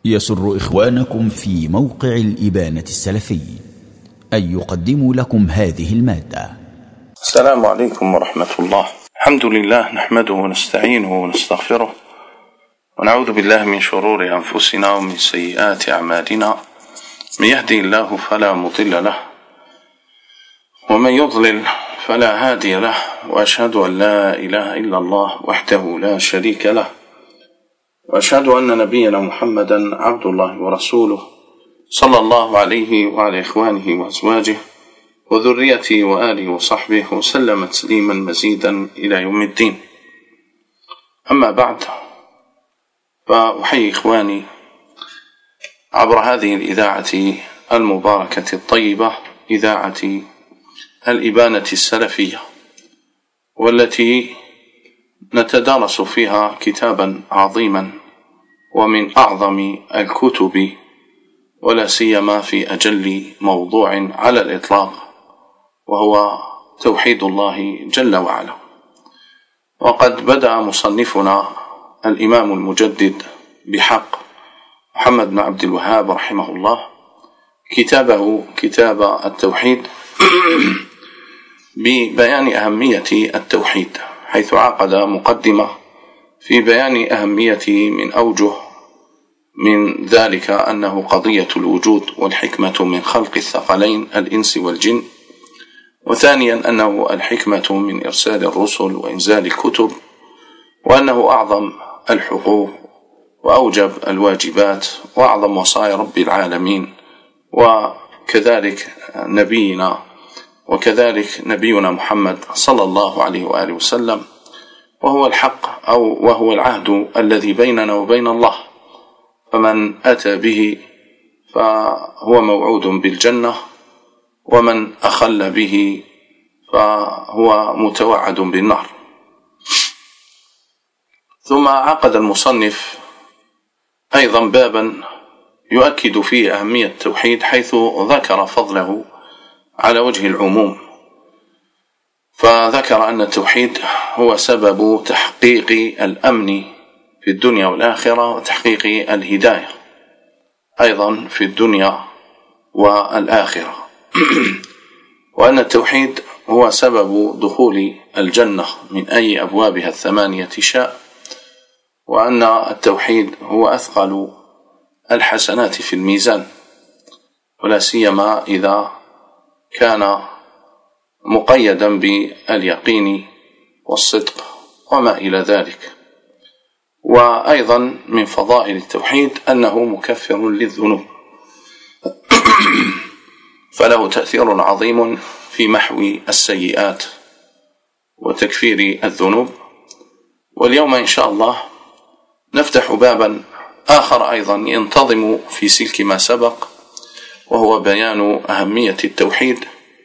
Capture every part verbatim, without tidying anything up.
يسر إخوانكم في موقع الإبانة السلفي أن يقدموا لكم هذه المادة. السلام عليكم ورحمة الله. الحمد لله، نحمده ونستعينه ونستغفره ونعوذ بالله من شرور أنفسنا ومن سيئات أعمالنا. من يهدي الله فلا مضل له ومن يضلل فلا هادي له، وأشهد أن لا إله إلا الله وحده لا شريك له، وأشهد أن نبينا محمدا عبد الله ورسوله صلى الله عليه وعلى إخوانه وأزواجه وذريته وآله وصحبه وسلم تسليما مزيدا إلى يوم الدين. أما بعد، فأحيي إخواني عبر هذه الإذاعة المباركة الطيبة، إذاعة الإبانة السلفية، والتي نتدارس فيها كتابا عظيما ومن أعظم الكتب، ولا سيما في أجل موضوع على الإطلاق، وهو توحيد الله جل وعلا. وقد بدأ مصنفنا الإمام المجدد بحق محمد بن عبد الوهاب رحمه الله كتابه كتاب التوحيد ببيان أهمية التوحيد، حيث عقد مقدمة في بيان أهميته من أوجه، من ذلك أنه قضية الوجود والحكمة من خلق الثقلين الإنس والجن، وثانيا أنه الحكمة من إرسال الرسل وإنزال الكتب، وأنه أعظم الحقوق وأوجب الواجبات وأعظم وصايا رب العالمين، وكذلك نبينا وكذلك نبينا محمد صلى الله عليه وآله وسلم، وهو الحق أو وهو العهد الذي بيننا وبين الله، فمن أتى به فهو موعود بالجنة، ومن أخل به فهو متوعد بالنار. ثم عقد المصنف أيضا بابا يؤكد فيه أهمية التوحيد، حيث ذكر فضله على وجه العموم، فذكر أن التوحيد هو سبب تحقيق الأمن في الدنيا والآخرة، وتحقيق الهداية أيضا في الدنيا والآخرة، وأن التوحيد هو سبب دخول الجنة من أي أبوابها الثمانية شاء، وأن التوحيد هو أثقل الحسنات في الميزان، ولا سيما إذا كان مقيدا باليقين والصدق وما إلى ذلك. وأيضا من فضائل التوحيد أنه مكفر للذنوب، فله تأثير عظيم في محو السيئات وتكفير الذنوب. واليوم إن شاء الله نفتح بابا آخر أيضا ينتظم في سلك ما سبق، وهو بيان أهمية التوحيد،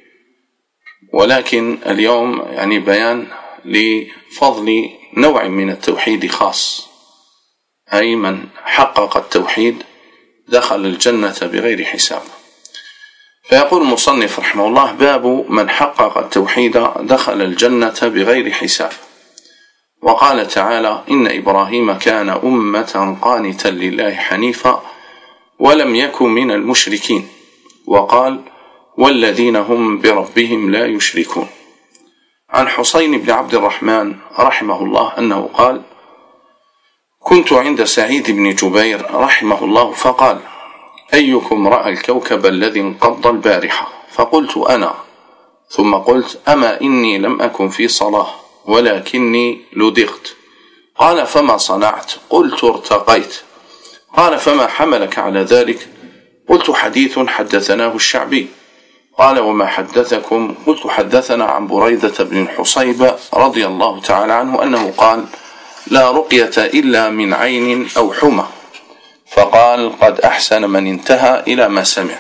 ولكن اليوم يعني بيان لفضل نوع من التوحيد خاص، أي من حقق التوحيد دخل الجنة بغير حساب. فيقول المصنف رحمه الله: باب من حقق التوحيد دخل الجنة بغير حساب. وقال تعالى: إن إبراهيم كان أمة قانتا لله حنيفا ولم يكن من المشركين. وقال: والذين هم بربهم لا يشركون. عن حسين بن عبد الرحمن رحمه الله أنه قال: كنت عند سعيد بن جبير رحمه الله فقال: أيكم رأى الكوكب الذي انقض البارحة؟ فقلت: أنا. ثم قلت: أما إني لم أكن في صلاة ولكني لدغت. قال: فما صنعت؟ قلت: ارتقيت. قال: فما حملك على ذلك؟ قلت: حديث حدثناه الشعبي. قال: وما حدثكم؟ قلت: حدثنا عن بريدة بن الحصيب رضي الله تعالى عنه أنه قال: لا رقية إلا من عين أو حمى. فقال: قد أحسن من انتهى إلى ما سمع.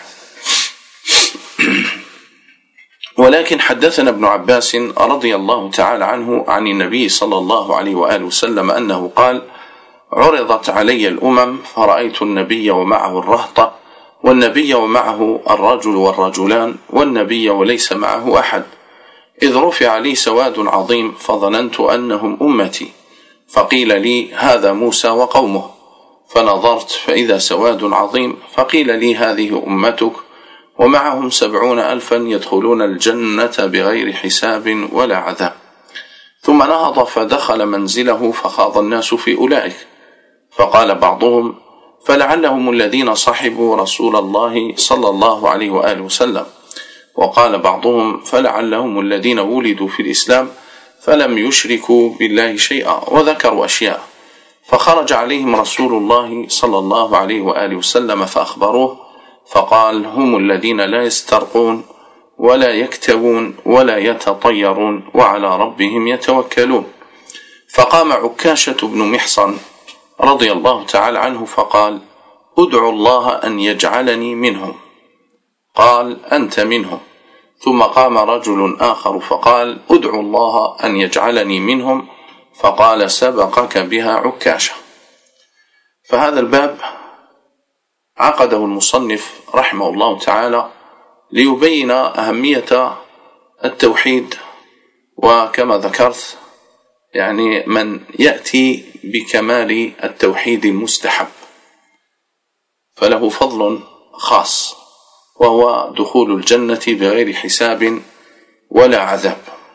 ولكن حدثنا ابن عباس رضي الله تعالى عنه عن النبي صلى الله عليه وآله وسلم أنه قال: عرضت علي الأمم فرأيت النبي ومعه الرهط، والنبي ومعه الرجل والرجلان، والنبي وليس معه أحد، إذ رفع لي سواد عظيم فظننت أنهم أمتي، فقيل لي: هذا موسى وقومه. فنظرت فإذا سواد عظيم، فقيل لي هذه أمتك ومعهم سبعون ألفا يدخلون الجنة بغير حساب ولا عذاب. ثم نهض فدخل منزله فخاض الناس في أولئك، فقال بعضهم فلعلهم الذين صحبوا رسول الله صلى الله عليه وآله وسلم، وقال بعضهم فلعلهم الذين ولدوا في الإسلام فلم يشركوا بالله شيئا، وذكروا أشياء. فخرج عليهم رسول الله صلى الله عليه وآله وسلم فأخبروه، فقال هم الذين لا يسترقون ولا يكتوون ولا يتطيرون وعلى ربهم يتوكلون. فقام عكاشة بن محصن رضي الله تعالى عنه فقال ادعوا الله أن يجعلني منهم. قال أنت منهم. ثم قام رجل آخر فقال ادعوا الله أن يجعلني منهم، فقال سبقك بها عكاشة. فهذا الباب عقده المصنف رحمه الله تعالى ليبين أهمية التوحيد، وكما ذكرت يعني من يأتي بكمال التوحيد المستحب فله فضل خاص، وهو دخول الجنة بغير حساب ولا عذاب.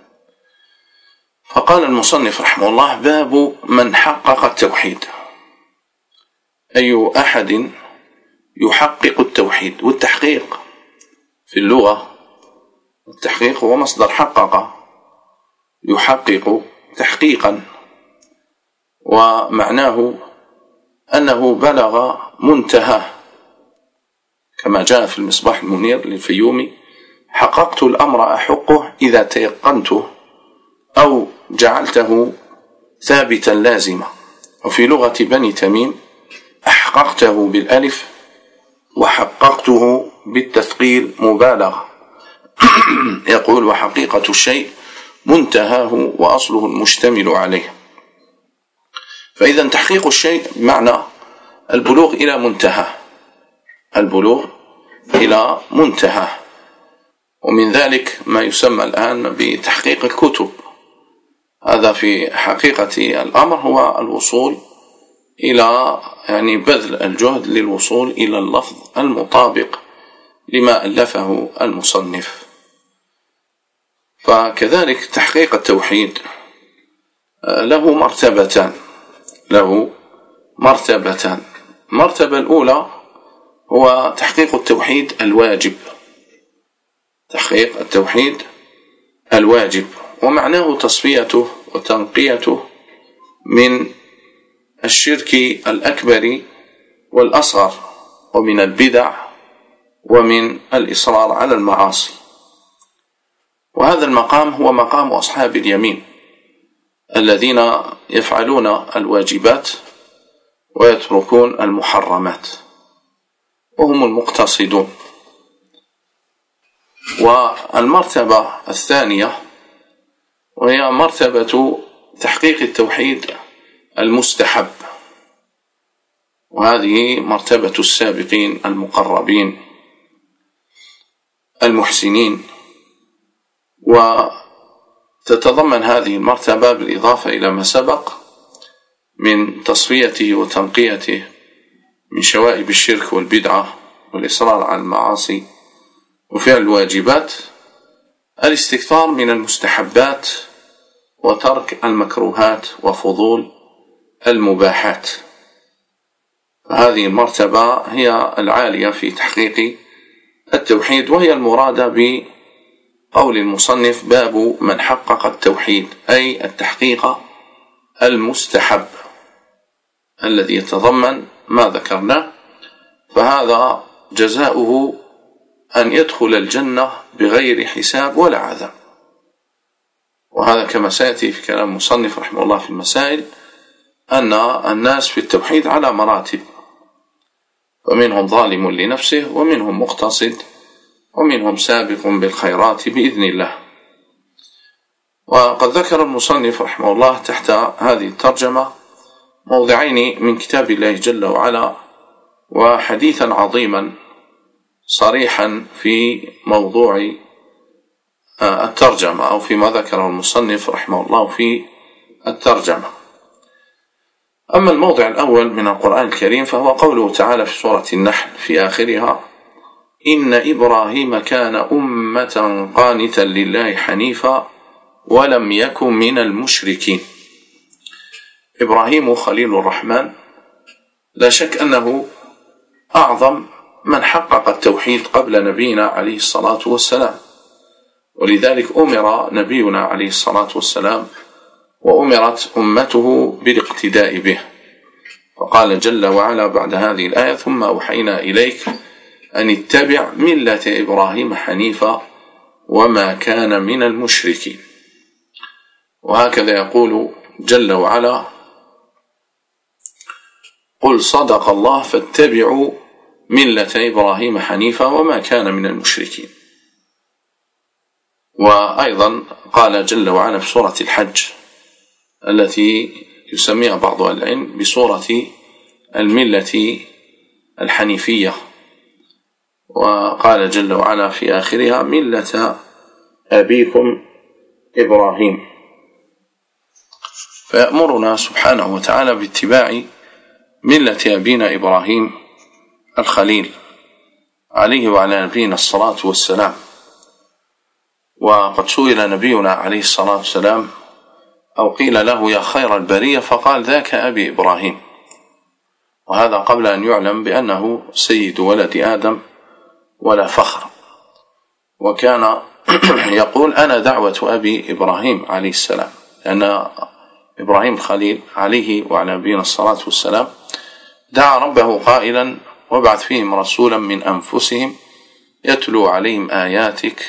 فقال المصنف رحمه الله باب من حقق التوحيد، أي أحد يحقق التوحيد. والتحقيق في اللغة، التحقيق هو مصدر حقق، يحقق تحقيقا، ومعناه أنه بلغ منتهى، كما جاء في المصباح المنير للفيومي حققت الأمر أحقه إذا تيقنته أو جعلته ثابتا لازما. وفي لغة بني تميم أحققته بالألف وحققته بالتثقيل مبالغة. يقول وحقيقة الشيء منتهاه وأصله المشتمل عليه. فإذا تحقيق الشيء بمعنى البلوغ إلى منتهى، البلوغ إلى منتهى. ومن ذلك ما يسمى الآن بتحقيق الكتب، هذا في حقيقة الأمر هو الوصول إلى يعني بذل الجهد للوصول إلى اللفظ المطابق لما ألفه المصنف. فكذلك تحقيق التوحيد له مرتبتان، له مرتبتان. المرتبة الأولى هو تحقيق التوحيد الواجب، تحقيق التوحيد الواجب، ومعناه تصفيته وتنقيته من الشرك الأكبر والأصغر، ومن البدع، ومن الإصرار على المعاصي. وهذا المقام هو مقام أصحاب اليمين الذين يفعلون الواجبات ويتركون المحرمات، وهم المقتصدون. والمرتبة الثانية وهي مرتبة تحقيق التوحيد المستحب، وهذه مرتبة السابقين المقربين المحسنين. وتتضمن هذه المرتبة بالإضافة إلى ما سبق من تصفيته وتنقيته من شوائب الشرك والبدعة والإصرار على المعاصي وفعل الواجبات، الاستكثار من المستحبات وترك المكروهات وفضول المباحات. فهذه المرتبة هي العالية في تحقيق التوحيد، وهي المرادة بقول المصنف باب من حقق التوحيد، أي التحقيق المستحب الذي يتضمن ما ذكرناه. فهذا جزاؤه أن يدخل الجنة بغير حساب ولا عذاب. وهذا كما سيأتي في كلام المصنف رحمه الله في المسائل أن الناس في التوحيد على مراتب، ومنهم ظالم لنفسه، ومنهم مقتصد، ومنهم سابق بالخيرات بإذن الله. وقد ذكر المصنف رحمه الله تحت هذه الترجمة موضعين من كتاب الله جل وعلا، وحديثا عظيما صريحا في موضوع الترجمة أو فيما ذكره المصنف رحمه الله في الترجمة. أما الموضع الأول من القرآن الكريم فهو قوله تعالى في سورة النحل في آخرها: إن إبراهيم كان أمة قانتا لله حنيفا ولم يكن من المشركين. إبراهيم خليل الرحمن لا شك أنه أعظم من حقق التوحيد قبل نبينا عليه الصلاة والسلام، ولذلك أمر نبينا عليه الصلاة والسلام وأمرت أمته بالاقتداء به، فقال جل وعلا بعد هذه الآية: ثم أوحينا إليك أن اتبع ملة إبراهيم حنيفا وما كان من المشركين. وهكذا يقول جل وعلا: قل صدق الله فاتبعوا ملة إبراهيم حنيفا وما كان من المشركين. وأيضا قال جل وعلا في سورة الحج التي يسميها بعض أهل العلم بسورة الملة الحنيفية، وقال جل وعلا في آخرها: ملة أبيكم إبراهيم. فيأمرنا سبحانه وتعالى باتباع ملة أبينا إبراهيم الخليل عليه وعلى نبينا الصلاة والسلام. وقد سئل نبينا عليه الصلاة والسلام أو قيل له: يا خير البرية؟ فقال: ذاك أبي إبراهيم. وهذا قبل أن يعلم بأنه سيد ولد آدم ولا فخر، وكان يقول: أنا دعوة أبي إبراهيم عليه السلام، لأن إبراهيم الخليل عليه وعلى نبينا الصلاة والسلام دعا ربه قائلا: وابعث فيهم رسولا من أنفسهم يتلو عليهم آياتك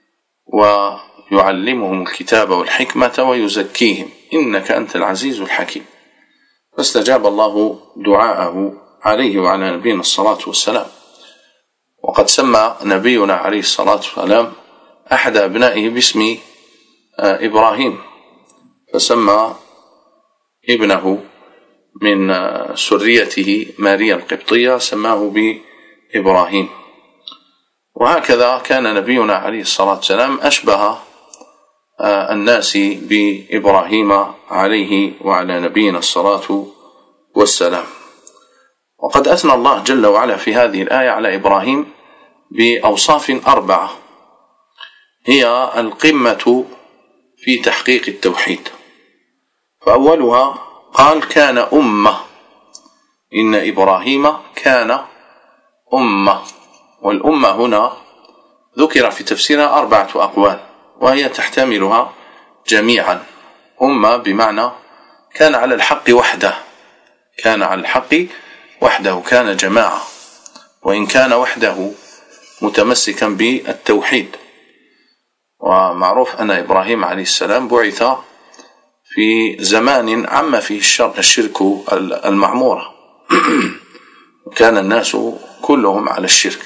ويعلمهم الكتاب والحكمة ويزكيهم إنك أنت العزيز الحكيم. فاستجاب الله دعاءه عليه وعلى نبينا الصلاة والسلام. وقد سمى نبينا عليه الصلاة والسلام أحد أبنائه باسم إبراهيم، فسمى ابنه من سريته ماريا القبطية سماه بإبراهيم. وهكذا كان نبينا عليه الصلاة والسلام أشبه الناس بإبراهيم عليه وعلى نبينا الصلاة والسلام. وقد أثنى الله جل وعلا في هذه الآية على إبراهيم بأوصاف أربعة هي القمة في تحقيق التوحيد. فأولها قال: كان أمة. إن إبراهيم كان أمة. والأمة هنا ذكر في تفسيرها أربعة أقوال وهي تحتملها جميعا. أمة بمعنى كان على الحق وحده، كان على الحق وحده، كان جماعة، وإن كان وحده متمسكا بالتوحيد. ومعروف أن إبراهيم عليه السلام بعث في زمان عم فيه الشرك المعمورة وكان الناس كلهم على الشرك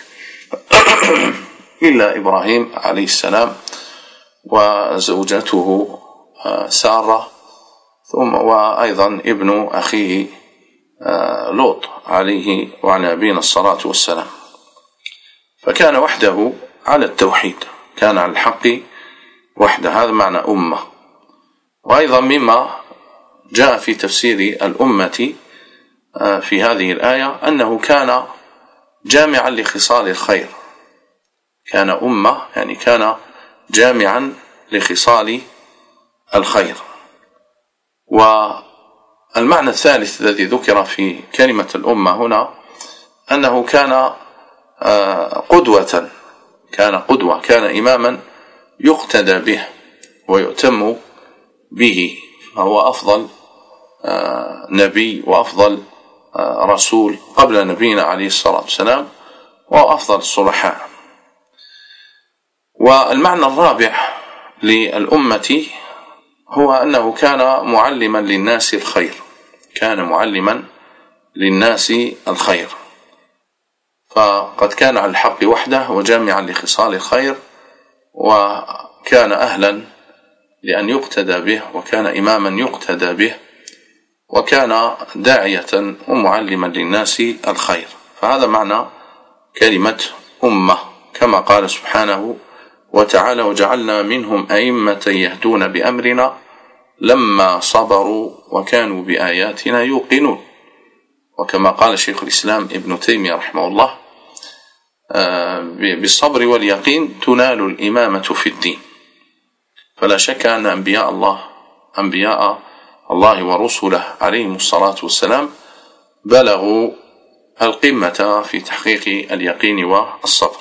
إلا إبراهيم عليه السلام وزوجته سارة، ثم وأيضا ابن أخيه لوط عليه وعلى نبينا الصلاة والسلام. فكان وحده على التوحيد، كان على الحق وحده، هذا معنى أمة. وأيضا مما جاء في تفسير الأمة في هذه الآية أنه كان جامعا لخصال الخير، كان أمة يعني كان جامعا لخصال الخير. والمعنى الثالث الذي ذكر في كلمة الأمة هنا أنه كان قدوة، كان قدوة، كان إماما يقتدى به ويؤتم به، فهو أفضل نبي وأفضل رسول قبل نبينا عليه الصلاة والسلام وأفضل الصلحاء. والمعنى الرابع للأمة هو أنه كان معلما للناس الخير، كان معلما للناس الخير، فقد كان على الحق وحده وجامعا لخصال الخير، وكان أهلا لأن يقتدى به، وكان إماما يقتدى به، وكان داعية ومعلما للناس الخير. فهذا معنى كلمة أمة، كما قال سبحانه وتعالى: وجعلنا منهم أئمة يهدون بأمرنا لما صبروا وكانوا بآياتنا يوقنون. وكما قال شيخ الإسلام ابن تيمية رحمه الله: بالصبر واليقين تنال الإمامة في الدين. فلا شك أن أنبياء الله أنبياء الله ورسله عليهم الصلاة والسلام بلغوا القمة في تحقيق اليقين والصبر.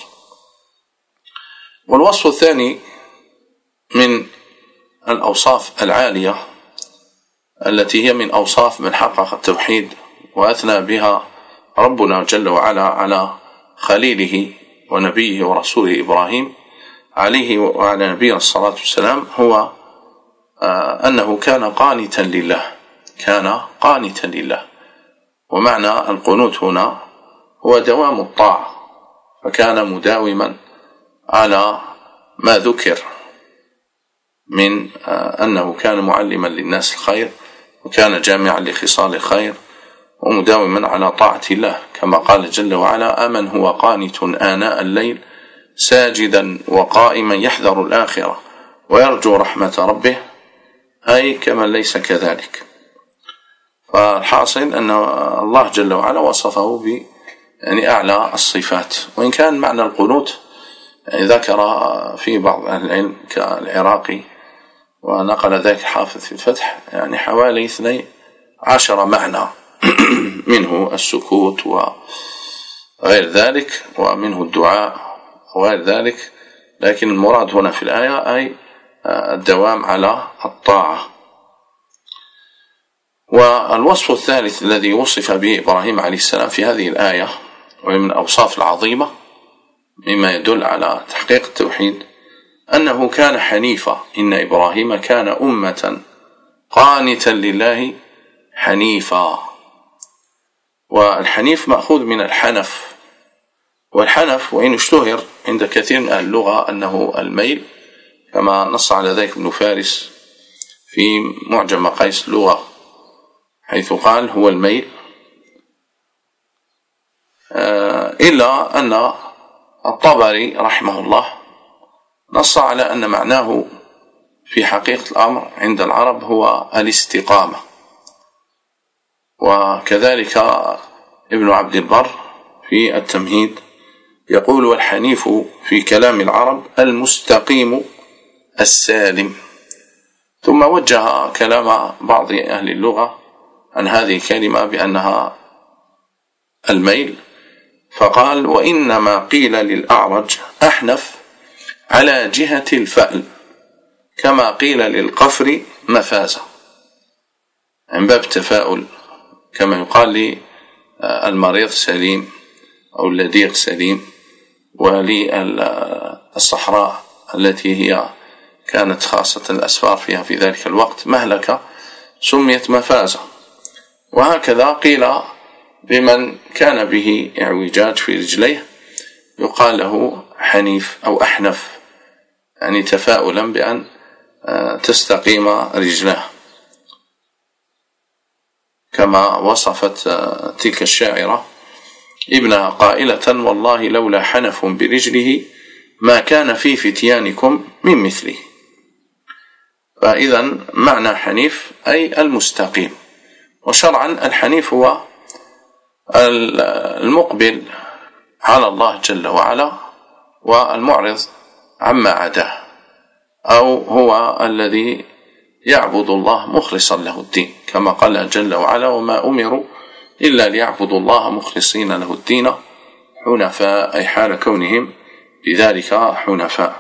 والوصف الثاني من الأوصاف العالية التي هي من أوصاف من حقق التوحيد وأثنى بها ربنا جل وعلا على خليله ونبيه ورسوله إبراهيم عليه وعلى نبينا الصلاة والسلام هو أنه كان قانتا لله كان قانتا لله ومعنى القنوت هنا هو دوام الطاعة، فكان مداوما على ما ذكر من أنه كان معلما للناس الخير وكان جامعا لخصال الخير ومداوما على طاعة الله، كما قال جل وعلا: أمن هو قانت آناء الليل ساجدا وقائما يحذر الآخرة ويرجو رحمة ربه، أي كمن ليس كذلك. فالحاصل أن الله جل وعلا وصفه ب يعني أعلى الصفات، وإن كان معنى القنوت يعني ذكر في بعض أهل العلم كالعراقي ونقل ذلك حافظ في الفتح يعني حوالي اثني عشر معنى منه السكوت وغير ذلك ومنه الدعاء وغير ذلك، لكن المراد هنا في الآية أي الدوام على الطاعة. والوصف الثالث الذي وصف به إبراهيم عليه السلام في هذه الآية ومن الأوصاف العظيمة مما يدل على تحقيق التوحيد أنه كان حنيفا، إن إبراهيم كان أمة قانتا لله حنيفا. والحنيف مأخوذ من الحنف، والحنف وإن اشتهر عند كثير من أهل اللغة أنه الميل، كما نص على ذلك ابن فارس في معجم مقاييس اللغة حيث قال هو الميل، إلا أن الطبري رحمه الله نص على أن معناه في حقيقة الأمر عند العرب هو الاستقامة. وكذلك ابن عبد البر في التمهيد يقول: والحنيف في كلام العرب المستقيم السالم. ثم وجه كلام بعض أهل اللغة عن هذه الكلمة بأنها الميل، فقال: وإنما قيل للأعرج أحنف على جهة الفأل كما قيل للقفر مفازة، عن باب التفاؤل، كما يقال للمريض سليم أو اللديق سليم، وللصحراء التي هي كانت خاصة الأسفار فيها في ذلك الوقت مهلكة سميت مفازة. وهكذا قيل بمن كان به اعوجاج في رجليه يقال له حنيف أو أحنف، يعني تفاؤلا بأن تستقيم رجلاه، كما وصفت تلك الشاعرة ابنها قائلة: والله لولا حنف برجله ما كان في فتيانكم من مثله. فإذا معنى حنيف أي المستقيم. وشرعا الحنيف هو المقبل على الله جل وعلا والمعرض عما عداه، أو هو الذي يعبد الله مخلصا له الدين، كما قال جل وعلا: وما أمروا إلا ليعبدوا الله مخلصين له الدين حنفاء، أي حال كونهم بذلك حنفاء.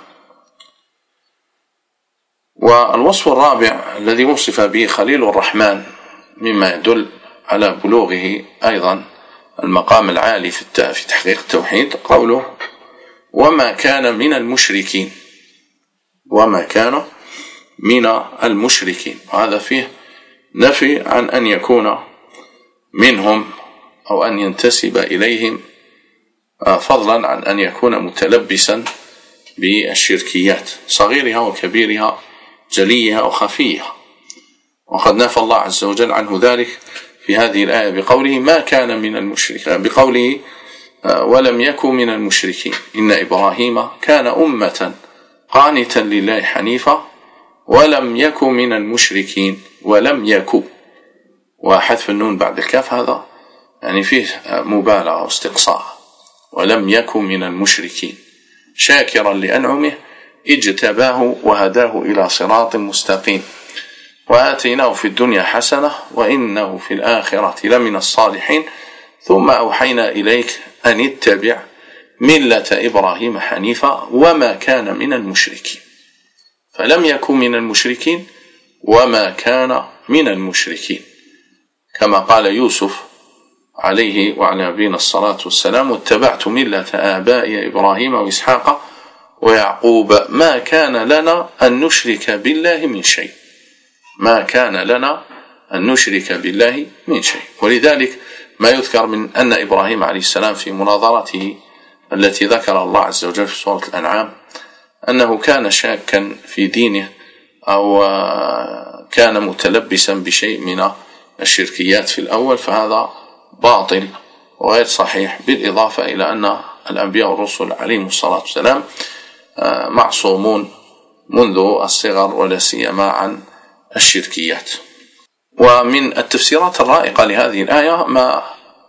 والوصف الرابع الذي وصف به خليل الرحمن مما يدل على بلوغه أيضا المقام العالي في تحقيق التوحيد قوله: وما كان من المشركين. وما كان من المشركين، وهذا فيه نفي عن أن يكون منهم أو أن ينتسب إليهم، فضلا عن أن يكون متلبسا بالشركيات صغيرها وكبيرها جليها وخفيها. وقد نفى الله عز وجل عنه ذلك في هذه الآية بقوله: ما كان من المشركين، بقوله: ولم يكن من المشركين، إن إبراهيم كان أمة قانتا لله حنيفا ولم يك من المشركين. ولم يك، وحذف النون بعد الكاف هذا يعني فيه مبالغة واستقصاء. ولم يك من المشركين، شاكرا لأنعمه اجتباه وهداه إلى صراط مستقيم، وآتيناه في الدنيا حسنة وإنه في الآخرة لمن الصالحين، ثم أوحينا إليك أن اتبع ملة إبراهيم حنيفا وما كان من المشركين. فلم يكن من المشركين وما كان من المشركين، كما قال يوسف عليه وعلى نبينا الصلاة والسلام: واتبعت ملة آبائي إبراهيم وإسحاق ويعقوب ما كان لنا أن نشرك بالله من شيء. ما كان لنا أن نشرك بالله من شيء. ولذلك ما يذكر من أن إبراهيم عليه السلام في مناظرته التي ذكر الله عز وجل في سورة الأنعام أنه كان شاكا في دينه أو كان متلبسا بشيء من الشركيات في الأول، فهذا باطل وغير صحيح، بالإضافة إلى أن الأنبياء والرسل عليهم الصلاة والسلام معصومون منذ الصغر ولا سيما عن الشركيات. ومن التفسيرات الرائقة لهذه الآية ما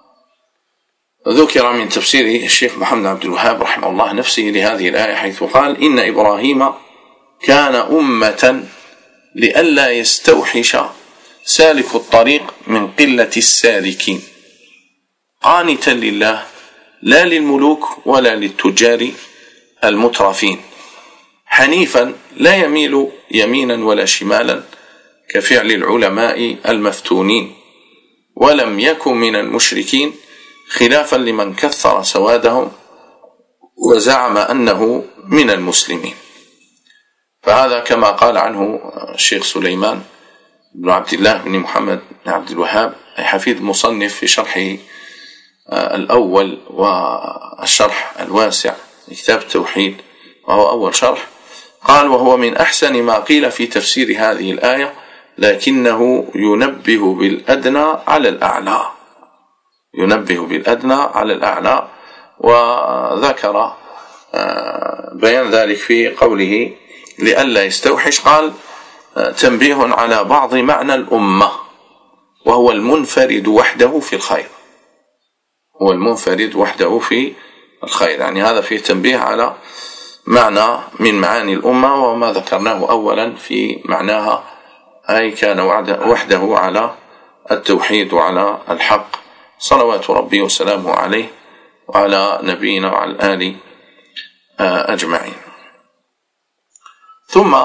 ذكر من تفسير الشيخ محمد عبد الوهاب رحمه الله نفسه لهذه الآية، حيث قال: إن إبراهيم كان أمة لئلا يستوحش سالك الطريق من قلة السالكين، قانتا لله لا للملوك ولا للتجار المترفين، حنيفا لا يميل يمينا ولا شمالا كفعل العلماء المفتونين، ولم يكن من المشركين، خلافا لمن كثر سوادهم وزعم أنه من المسلمين. فهذا كما قال عنه الشيخ سليمان بن عبد الله بن محمد بن عبد الوهاب أي حفيد مصنف في شرحه الأول والشرح الواسع لكتاب التوحيد، وهو أول شرح، قال: وهو من أحسن ما قيل في تفسير هذه الآية، لكنه ينبه بالأدنى على الأعلى. ينبه بالأدنى على الأعلى. وذكر بيان ذلك في قوله لئلا يستوحش، قال: تنبيه على بعض معنى الأمة، وهو المنفرد وحده في الخير. هو المنفرد وحده في الخير، يعني هذا فيه تنبيه على معنى من معاني الأمة، وما ذكرناه أولا في معناها، أي كان وحده على التوحيد وعلى الحق، صلوات ربي وسلامه عليه وعلى نبينا وعلى الآل أجمعين. ثم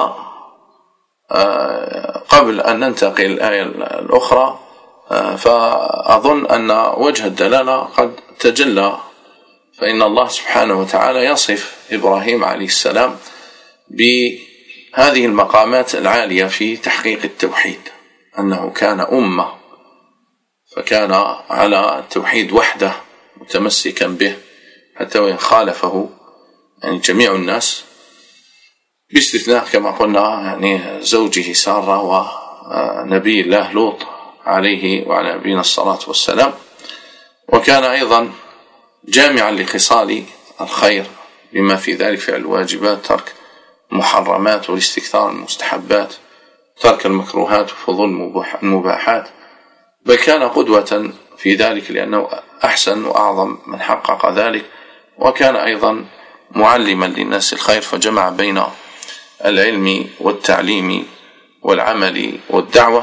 قبل أن ننتقل الآية الأخرى، فأظن أن وجه الدلالة قد تجلى، فإن الله سبحانه وتعالى يصف إبراهيم عليه السلام بهذه المقامات العالية في تحقيق التوحيد، أنه كان أمة، فكان على التوحيد وحده متمسكا به، حتى وإن خالفه يعني جميع الناس، باستثناء كما قلنا يعني زوجه سارة ونبي الله لوط عليه وعلى نبينا الصلاة والسلام. وكان أيضا جامعا لخصال الخير بما في ذلك فعل الواجبات، ترك المحرمات والاستكثار المستحبات، ترك المكروهات وفضول المباحات، بل كان قدوة في ذلك لأنه أحسن وأعظم من حقق ذلك. وكان أيضا معلما للناس الخير، فجمع بين العلم والتعليم والعمل والدعوة.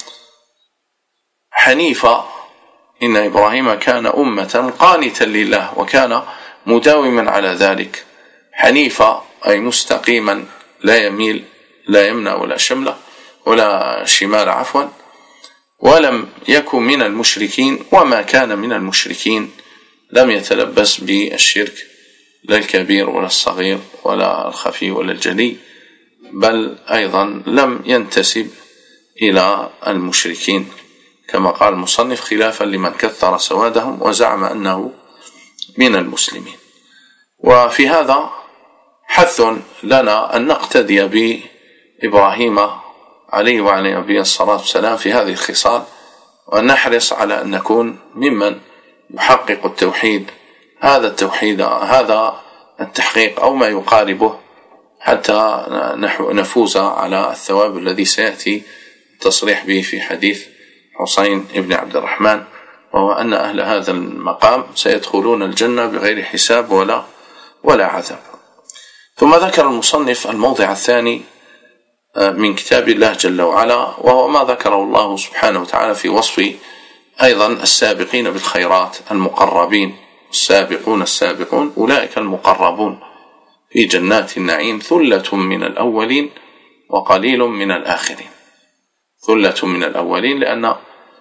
حنيفا، إن إبراهيم كان أمة قانتا لله، وكان مداوما على ذلك. حنيفا أي مستقيما، لا يميل لا يمنى ولا شمل ولا شمال عفوا. ولم يكن من المشركين، وما كان من المشركين، لم يتلبس بالشرك لا الكبير ولا الصغير ولا الخفي ولا الجلي، بل أيضا لم ينتسب إلى المشركين، كما قال المصنف: خلافا لمن كثر سوادهم وزعم أنه من المسلمين. وفي هذا حث لنا أن نقتدي بإبراهيم عليه وعلى نبينا الصلاة والسلام في هذه الخصال، وأن نحرص على أن نكون ممن يحقق التوحيد، هذا التوحيد هذا التحقيق أو ما يقاربه حتى نفوز على الثواب الذي سيأتي التصريح به في حديث حسين بن عبد الرحمن، وهو أن أهل هذا المقام سيدخلون الجنة بغير حساب ولا ولا عذاب. ثم ذكر المصنف الموضع الثاني من كتاب الله جل وعلا، وهو ما ذكره الله سبحانه وتعالى في وصف أيضا السابقين بالخيرات المقربين. السابقون السابقون أولئك المقربون في جنات النعيم، ثلة من الأولين وقليل من الآخرين. ثلة من الأولين لأن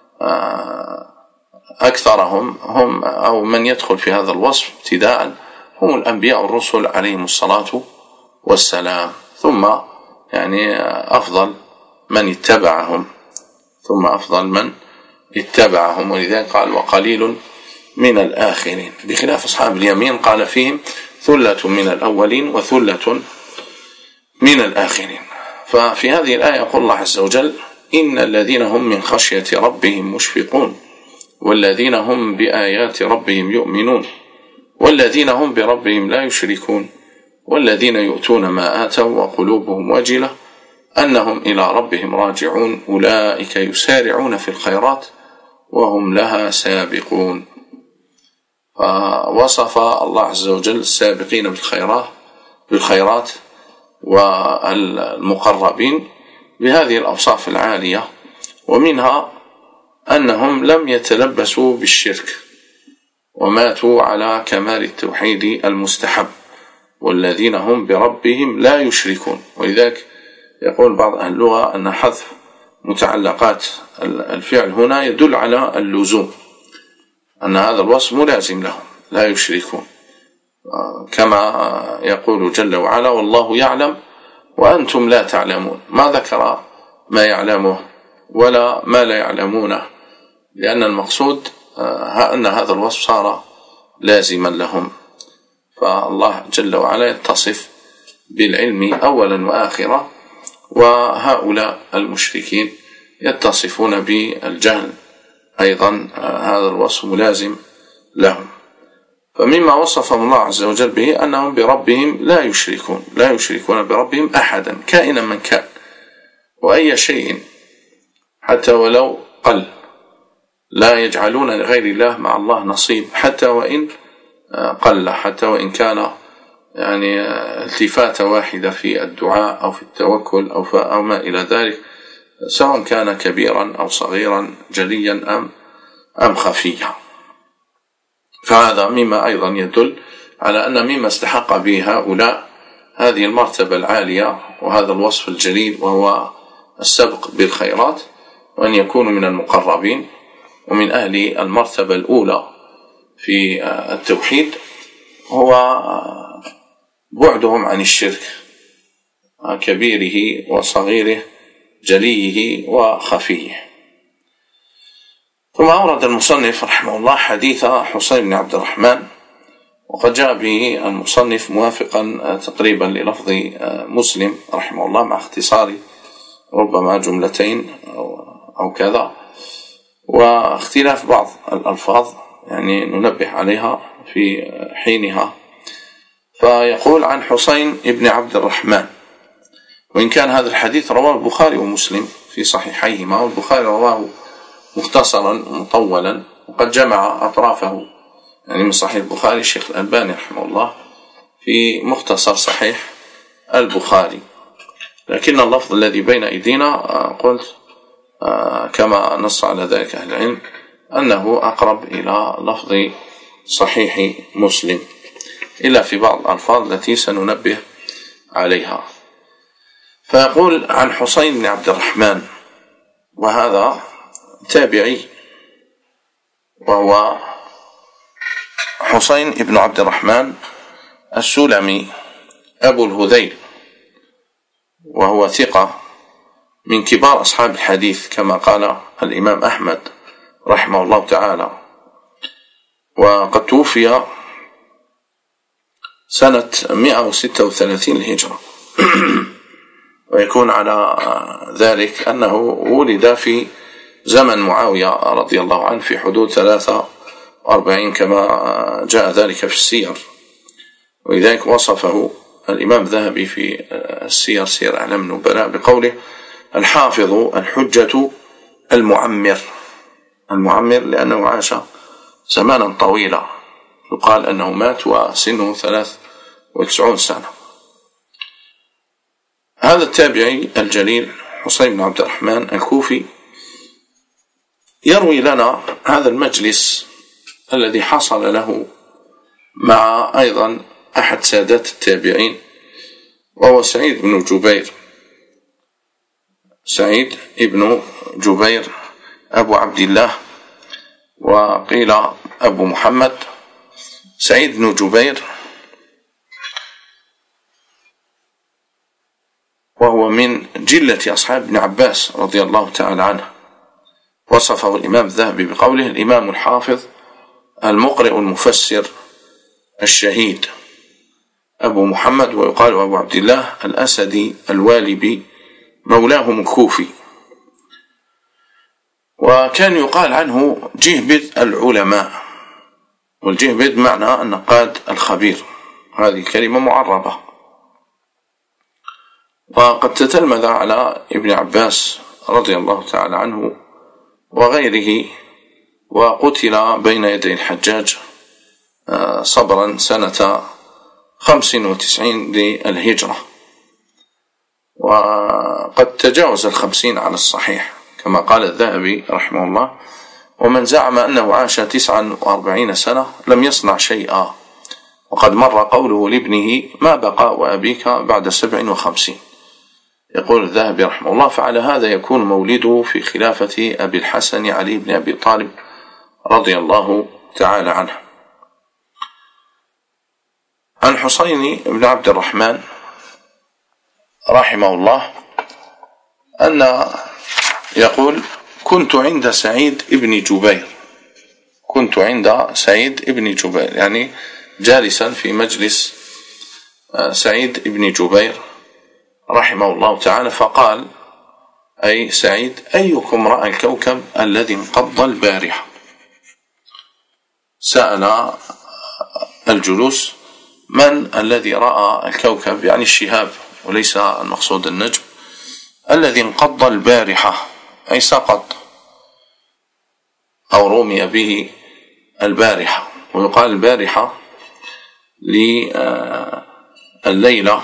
أكثرهم هم أو من يدخل في هذا الوصف ابتداء هم الأنبياء والرسل عليهم الصلاة والسلام، ثم يعني أفضل من اتبعهم ثم أفضل من اتبعهم، ولذلك قال وقليل من الآخرين، بخلاف أصحاب اليمين قال فيهم ثلة من الأولين وثلة من الآخرين. ففي هذه الآية يقول الله عز وجل إن الذين هم من خشية ربهم مشفقون والذين هم بآيات ربهم يؤمنون والذين هم بربهم لا يشركون والذين يؤتون ما آتوا وقلوبهم وجلة أنهم إلى ربهم راجعون أولئك يسارعون في الخيرات وهم لها سابقون. فوصف الله عز وجل السابقين بالخيرات بالخيرات والمقربين بهذه الأوصاف العالية، ومنها أنهم لم يتلبسوا بالشرك وماتوا على كمال التوحيد المستحب، والذين هم بربهم لا يشركون. ولذلك يقول بعض أهل اللغة أن حذف متعلقات الفعل هنا يدل على اللزوم، أن هذا الوصف ملازم لهم لا يشركون، كما يقول جل وعلا والله يعلم وأنتم لا تعلمون، ما ذكر ما يعلمه ولا ما لا يعلمونه، لأن المقصود أن هذا الوصف صار لازما لهم. فالله جل وعلا يتصف بالعلم أولا وآخرا، وهؤلاء المشركين يتصفون بالجهل أيضا، هذا الوصف ملازم لهم. فمما وصفهم الله عز وجل به أنهم بربهم لا يشركون، لا يشركون بربهم أحدا كائنا من كان وأي شيء حتى ولو قل، لا يجعلون لغير الله مع الله نصيب حتى وإن قل، حتى وإن كان يعني التفاتة واحدة في الدعاء أو في التوكل أو, أو ما إلى ذلك، سواء كان كبيرا أو صغيرا جليا أم, أم خفيا. فهذا مما أيضا يدل على أن مما استحق به هؤلاء هذه المرتبة العالية وهذا الوصف الجليل، وهو السبق بالخيرات، وأن يكونوا من المقربين ومن أهل المرتبة الأولى في التوحيد، هو بعدهم عن الشرك كبيره وصغيره جليه وخفيه. ثم أورد المصنف رحمه الله حديث حسين بن عبد الرحمن، وقد جاء به المصنف موافقا تقريبا للفظ مسلم رحمه الله مع اختصار ربما جملتين أو كذا، واختلاف بعض الألفاظ يعني ننبه عليها في حينها. فيقول عن حسين بن عبد الرحمن، وإن كان هذا الحديث رواه البخاري ومسلم في صحيحيهما، والبخاري رواه مختصرا مطولا، وقد جمع أطرافه يعني من صحيح البخاري الشيخ الألباني رحمه الله في مختصر صحيح البخاري، لكن اللفظ الذي بين أيدينا قلت كما نص على ذلك أهل العلم أنه أقرب إلى لفظ صحيح مسلم، إلا في بعض الألفاظ التي سننبه عليها. فيقول عن حسين بن عبد الرحمن، وهذا تابعي، وهو حسين بن عبد الرحمن السلمي أبو الهذيل، وهو ثقة من كبار أصحاب الحديث كما قال الإمام أحمد رحمه الله تعالى، وقد توفي سنة مئة وستة وثلاثين الهجرة ويكون على ذلك أنه ولد في زمن معاوية رضي الله عنه في حدود ثلاثة وأربعين كما جاء ذلك في السير، ولذلك وصفه الإمام الذهبي في السير سير أعلام النبلاء بقوله: الحافظ الحجة المعمر. المعمر لأنه عاش زمانا طويلا، يقال أنه مات وسنه ثلاث وتسعون سنة. هذا التابعي الجليل حسين بن عبد الرحمن الكوفي يروي لنا هذا المجلس الذي حصل له مع أيضا أحد سادات التابعين، وهو سعيد بن جبير. سعيد بن جبير أبو عبد الله، وقيل أبو محمد. سعيد بن جبير وهو من جلة أصحاب ابن عباس رضي الله تعالى عنه. وصفه الإمام الذهبي بقوله: الإمام الحافظ المقرئ المفسر الشهيد أبو محمد، ويقال أبو عبد الله الأسدي الوالبي مولاهم الكوفي. وكان يقال عنه جهبذ العلماء، والجهبذ معنى النقاد الخبير، هذه كلمة معربة. وقد تتلمذ على ابن عباس رضي الله تعالى عنه وغيره، وقتل بين يدي الحجاج صبرا سنة خمس وتسعين للهجرة، وقد تجاوز الخمسين على الصحيح كما قال الذهبي رحمه الله. ومن زعم أنه عاش تسعا وأربعين سنة لم يصنع شيئا، وقد مر قوله لابنه: ما بقاء أبيك بعد سبع وخمسين. يقول الذهبي رحمه الله: فعلى هذا يكون مولده في خلافة أبي الحسن علي بن أبي طالب رضي الله تعالى عنه. عن حسين بن عبد الرحمن رحمه الله أن يقول: كنت عند سعيد بن جبير. كنت عند سعيد بن جبير يعني جالسا في مجلس سعيد بن جبير رحمه الله تعالى، فقال أي سعيد: أيكم رأى الكوكب الذي انقض البارحة؟ سأل الجلوس: من الذي رأى الكوكب؟ يعني الشهاب وليس المقصود النجم. الذي انقض البارحة أي سقط أو رمي به البارحة. ويقال البارحة لليلة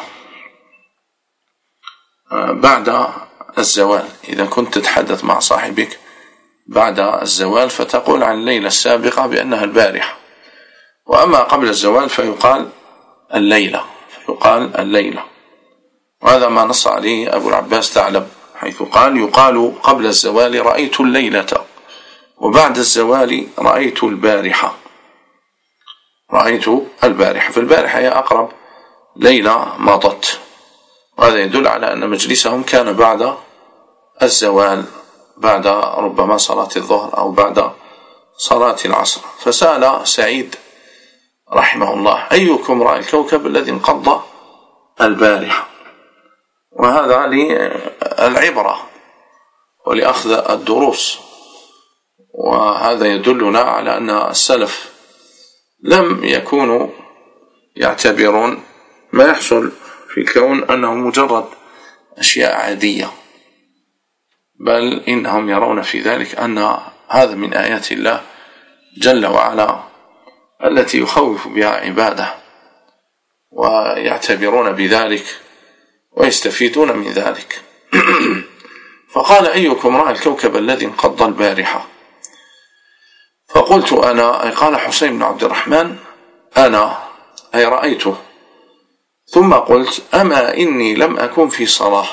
بعد الزوال. إذا كنت تتحدث مع صاحبك بعد الزوال فتقول عن الليلة السابقة بأنها البارحة، وأما قبل الزوال فيقال الليلة فيقال الليلة. وهذا ما نص عليه أبو العباس ثعلب، حيث قال: يقال قبل الزوال رأيت الليلة، وبعد الزوال رأيت البارحة. رأيت البارحة، فالبارحة هي أقرب ليلة مضت. وهذا يدل على أن مجلسهم كان بعد الزوال، بعد ربما صلاة الظهر أو بعد صلاة العصر. فسأل سعيد رحمه الله: أيكم رأى الكوكب الذي انقض البارحة؟ وهذا للعبرة ولأخذ الدروس. وهذا يدلنا على أن السلف لم يكونوا يعتبرون ما يحصل في الكون أنه مجرد أشياء عادية، بل إنهم يرون في ذلك أن هذا من آيات الله جل وعلا التي يخوف بها عباده، ويعتبرون بذلك ويستفيدون من ذلك. فقال: أيكم رأى الكوكب الذي انقض البارحة؟ فقلت أنا، أي قال حسين بن عبد الرحمن: أنا أي رأيته. ثم قلت: أما إني لم أكن في صلاة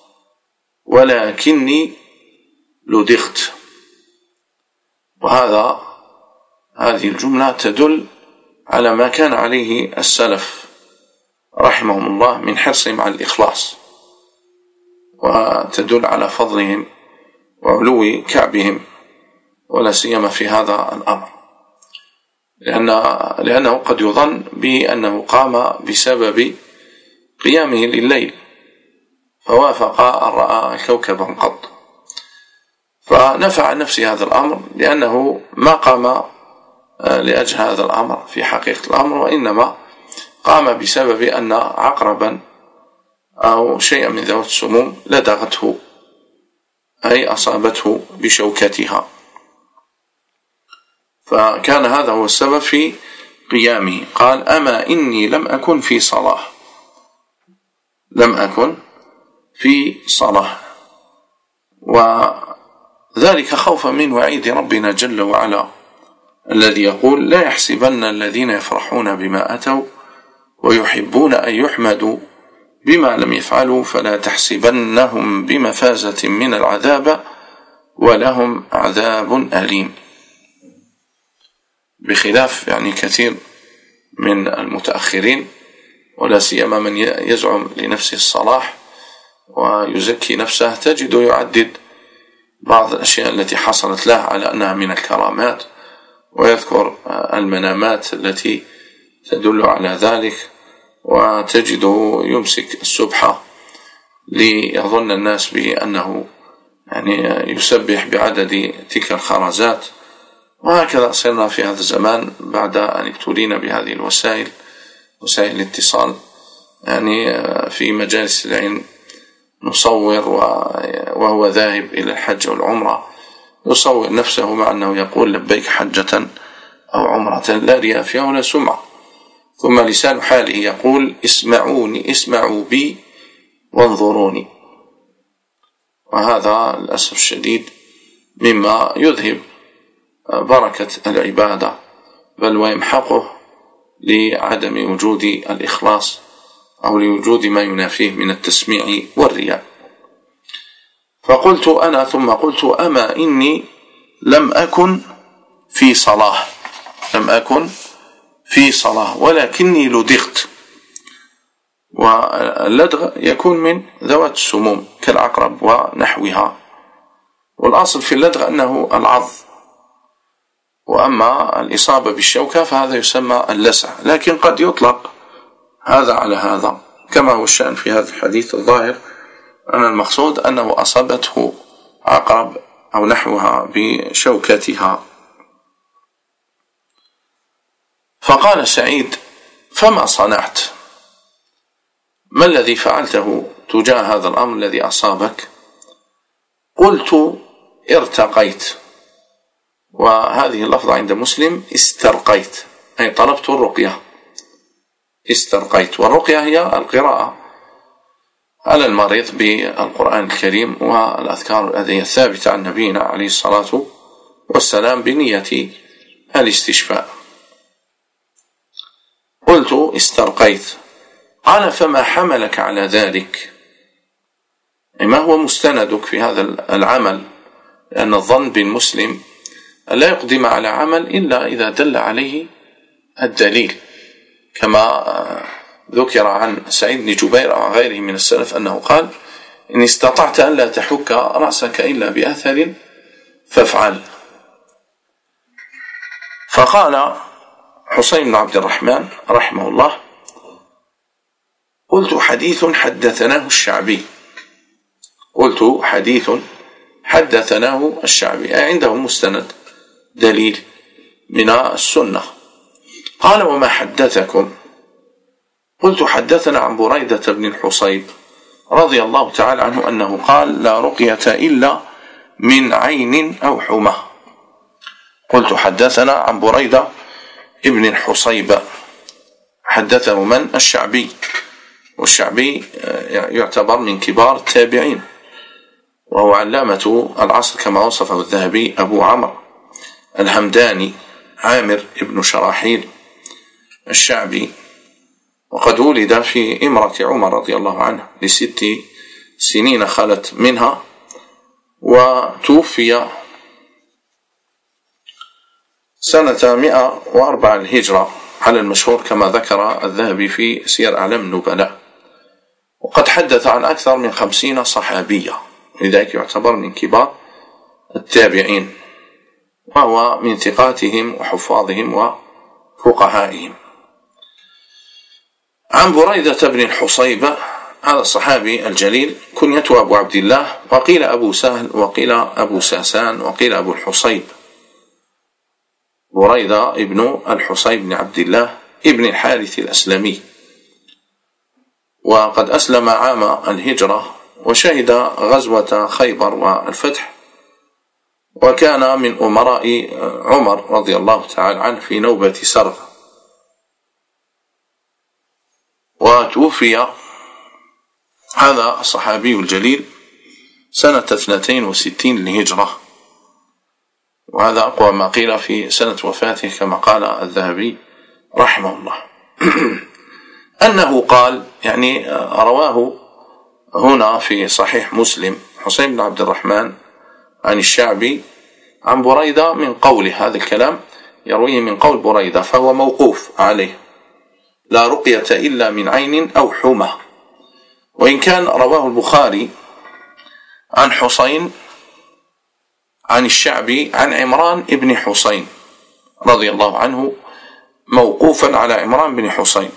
ولكني لدغت. وهذا هذه الجملة تدل على ما كان عليه السلف رحمهم الله من حرصهم على الإخلاص، وتدل على فضلهم وعلو كعبهم، ولا سيما في هذا الأمر، لأن لأنه قد يظن به أنه قام بسبب قيامه لليل فوافق أن رأى كوكبا انقض، فنفع عن نفسه هذا الأمر لأنه ما قام لأجل هذا الأمر في حقيقة الأمر، وإنما قام بسبب أن عقربا أو شيئا من ذوات السموم لدغته، أي أصابته بشوكتها، فكان هذا هو السبب في قيامه. قال: أما إني لم أكن في صلاة، لم أكن في صلاة، وذلك خوفا من وعيد ربنا جل وعلا الذي يقول: لا يحسبن الذين يفرحون بما أتوا ويحبون أن يحمدوا بما لم يفعلوا فلا تحسبنهم بمفازة من العذاب ولهم عذاب أليم. بخلاف يعني كثير من المتأخرين، ولا سيما من يزعم لنفسه الصلاح ويزكي نفسه، تجد يعدد بعض الأشياء التي حصلت له على أنها من الكرامات، ويذكر المنامات التي تدل على ذلك، وتجده يمسك السبحة ليظن الناس بأنه يعني يسبح بعدد تلك الخرزات. وهكذا صرنا في هذا الزمان بعد أن ابتلينا بهذه الوسائل، وسائل الاتصال، يعني في مجالس العلم نصور وهو ذاهب إلى الحج والعمرة يصور نفسه مع أنه يقول لبيك حجة أو عمرة، لا رياء فيها ولا سمعة، ثم لسان حاله يقول: اسمعوني اسمعوا بي وانظروني. وهذا للأسف الشديد مما يذهب بركة العبادة، بل ويمحقه لعدم وجود الإخلاص أو لوجود ما ينافيه من التسميع والرياء. فقلت أنا ثم قلت: أما إني لم أكن في صلاة، لم أكن في صلاة ولكني لدغت. واللدغ يكون من ذوات السموم كالعقرب ونحوها، والأصل في اللدغ أنه العض، وأما الإصابة بالشوكة فهذا يسمى اللسع، لكن قد يطلق هذا على هذا، كما هو الشأن في هذا الحديث الظاهر أن المقصود أنه أصابته عقرب أو نحوها بشوكتها. فقال سعيد: فما صنعت؟ ما الذي فعلته تجاه هذا الأمر الذي أصابك؟ قلت: ارتقيت. وهذه اللفظة عند مسلم استرقيت، أي طلبت الرقية، استرقيت. والرقية هي القراءة على المريض بالقرآن الكريم والأذكار الأدعية الثابتة عن نبينا عليه الصلاة والسلام بنية الاستشفاء. قلت: استرقيت. قال: فما حملك على ذلك؟ ما هو مستندك في هذا العمل؟ لأن الظن بالمسلم لا يقدم على عمل إلا إذا دل عليه الدليل، كما ذكر عن سعيد بن جبير أو غيره من السلف أنه قال: إن استطعت أن لا تحك رأسك إلا بأثر فافعل. فقال حسين بن عبد الرحمن رحمه الله: قلت: حديث حدثناه الشعبي. قلت: حديث حدثناه الشعبي، أي عنده مستند دليل من السنة. قال: وما حدثكم؟ قلت: حدثنا عن بريدة بن الحصيب رضي الله تعالى عنه أنه قال: لا رقية إلا من عين أو حمى. قلت: حدثنا عن بريدة ابن الحصيب. حدثه من؟ الشعبي، والشعبي يعتبر من كبار التابعين، وهو علامة العصر كما وصفه الذهبي أبو عمرو الهمداني عامر ابن شراحيل الشعبي، وقد ولد في إمرة عمر رضي الله عنه لست سنين خلت منها، وتوفي سنة مئة وأربعة الهجرة على المشهور كما ذكر الذهبي في سير أعلام النبلاء، وقد حدث عن أكثر من خمسين صحابية، لذلك يعتبر من كبار التابعين، وهو من ثقاتهم وحفاظهم وفقهائهم. عن بريدة بن الحصيب، هذا الصحابي الجليل كنيته أبو عبد الله، وقيل أبو سهل، وقيل أبو ساسان، وقيل أبو الحصيب. بريدة ابن الحصيب بن عبد الله ابن الحارث الأسلمي وقد أسلم عام الهجرة وشهد غزوة خيبر والفتح، وكان من أمراء عمر رضي الله تعالى عنه في نوبة سرغ. وتوفي هذا الصحابي الجليل سنة اثنتين وستين للهجرة، وهذا أقوى ما قيل في سنة وفاته كما قال الذهبي رحمه الله. أنه قال، يعني رواه هنا في صحيح مسلم حسين بن عبد الرحمن عن الشعبي عن بريدة من قوله، هذا الكلام يرويه من قول بريدة فهو موقوف عليه: لا رقية إلا من عين أو حمى. وإن كان رواه البخاري عن حسين عن الشعبي عن عمران بن حسين رضي الله عنه موقوفا على عمران بن حسين.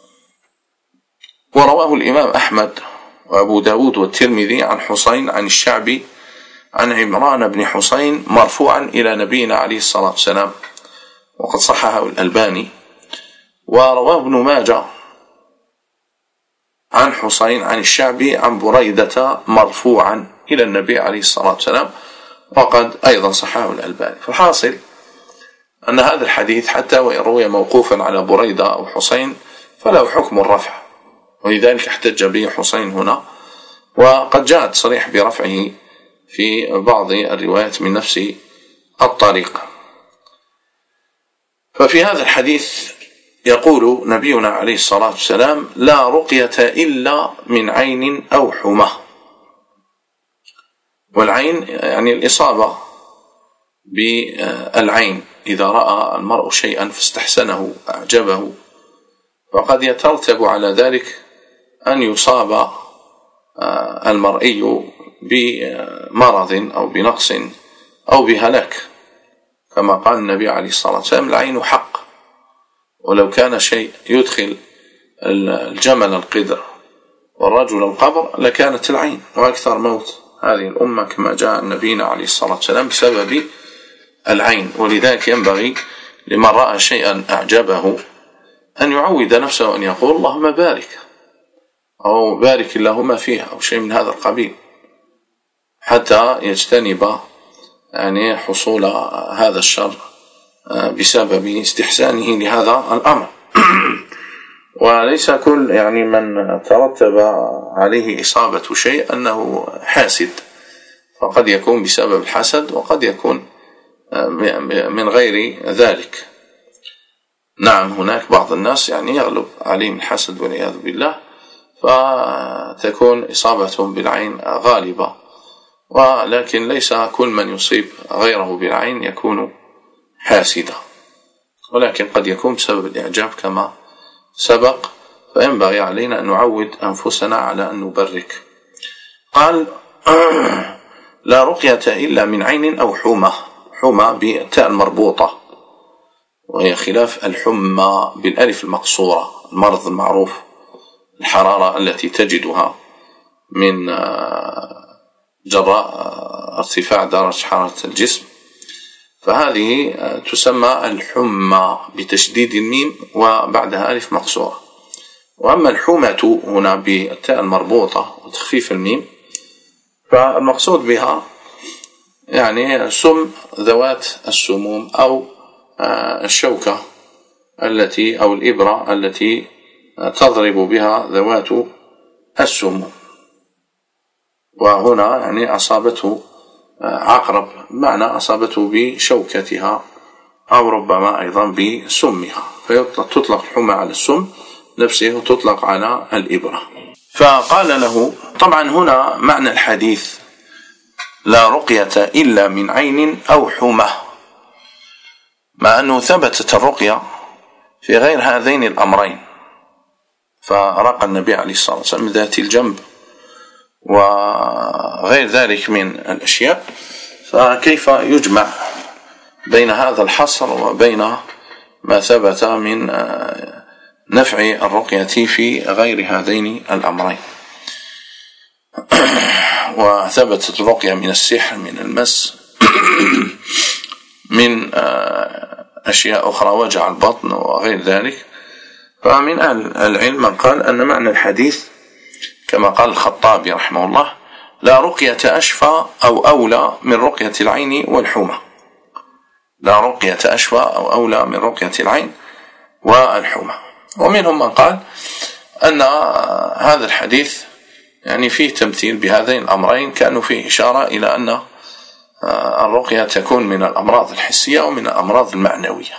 ورواه الإمام أحمد وأبو داود والترمذي عن حسين عن الشعبي عن عمران بن حسين مرفوعا إلى نبينا عليه الصلاة والسلام، وقد صححه الألباني. ورواه ابن ماجه عن حسين عن الشعبي عن بريدة مرفوعا إلى النبي عليه الصلاة والسلام، وقد أيضا صححه الألباني. فالحاصل أن هذا الحديث حتى وإن روي موقوفا على بريدة أو حسين فله حكم الرفع، ولذلك احتج به حسين هنا، وقد جاءت صريح برفعه في بعض الروايات من نفس الطريق. ففي هذا الحديث يقول نبينا عليه الصلاة والسلام: لا رقية إلا من عين أو حمى. والعين يعني الإصابة بالعين، إذا رأى المرء شيئا فاستحسنه أعجبه، وقد يترتب على ذلك أن يصاب المرئي بمرض أو بنقص أو بهلاك، كما قال النبي عليه الصلاة والسلام: العين حق. ولو كان شيء يدخل الجمل القدر والرجل القبر لكانت العين، وأكثر موت هذه الأمة كما جاء نبينا عليه الصلاة والسلام بسبب العين. ولذلك ينبغي لمن رأى شيئا أعجبه أن يعود نفسه أن يقول: اللهم بارك، أو بارك اللهم فيها، أو شيء من هذا القبيل، حتى يجتنب يعني حصول هذا الشر بسبب استحسانه لهذا الأمر. وليس كل يعني من ترتب عليه إصابة شيء أنه حاسد، فقد يكون بسبب الحسد وقد يكون من غير ذلك. نعم، هناك بعض الناس يعني يغلب عليهم الحسد والعياذ بالله، فتكون إصابتهم بالعين غالبة، ولكن ليس كل من يصيب غيره بالعين يكون حاسدا، ولكن قد يكون بسبب الإعجاب كما سبق، فينبغي علينا أن نعود أنفسنا على أن نبرك. قال: لا رقية إلا من عين أو حمى. حمى بالتاء المربوطة، وهي خلاف الحمى بالألف المقصورة، المرض المعروف، الحرارة التي تجدها من جراء ارتفاع درجة حرارة الجسم، فهذه تسمى الحمى بتشديد الميم وبعدها ألف مقصورة. وأما الحمى هنا بالتاء المربوطة وتخفيف الميم، فالمقصود بها يعني سم ذوات السموم، أو الشوكة التي أو الإبرة التي تضرب بها ذوات السموم. وهنا يعني أصابته عقرب، معنى أصابته بشوكتها أو ربما أيضا بسمها، فتطلق الحمى على السم نفسه وتطلق على الإبرة. فقال له، طبعا هنا معنى الحديث لا رقية إلا من عين أو حمى، مع أنه ثبتت الرقية في غير هذين الأمرين، فرقى النبي عليه الصلاة والسلام من ذات الجنب وغير ذلك من الأشياء، فكيف يجمع بين هذا الحصر وبين ما ثبت من نفع الرقية في غير هذين الأمرين؟ وثبتت الرقية من السحر، من المس، من أشياء أخرى، وجع البطن وغير ذلك. فمن أهل العلم من قال أن معنى الحديث كما قال الخطابي رحمه الله: لا رقية أشفى أو أولى من رقية العين والحمى. لا رقية أشفى أو أولى من رقية العين والحمى. ومنهم من قال أن هذا الحديث يعني فيه تمثيل بهذين الأمرين، كانوا فيه إشارة إلى أن الرقية تكون من الأمراض الحسية ومن الأمراض المعنوية،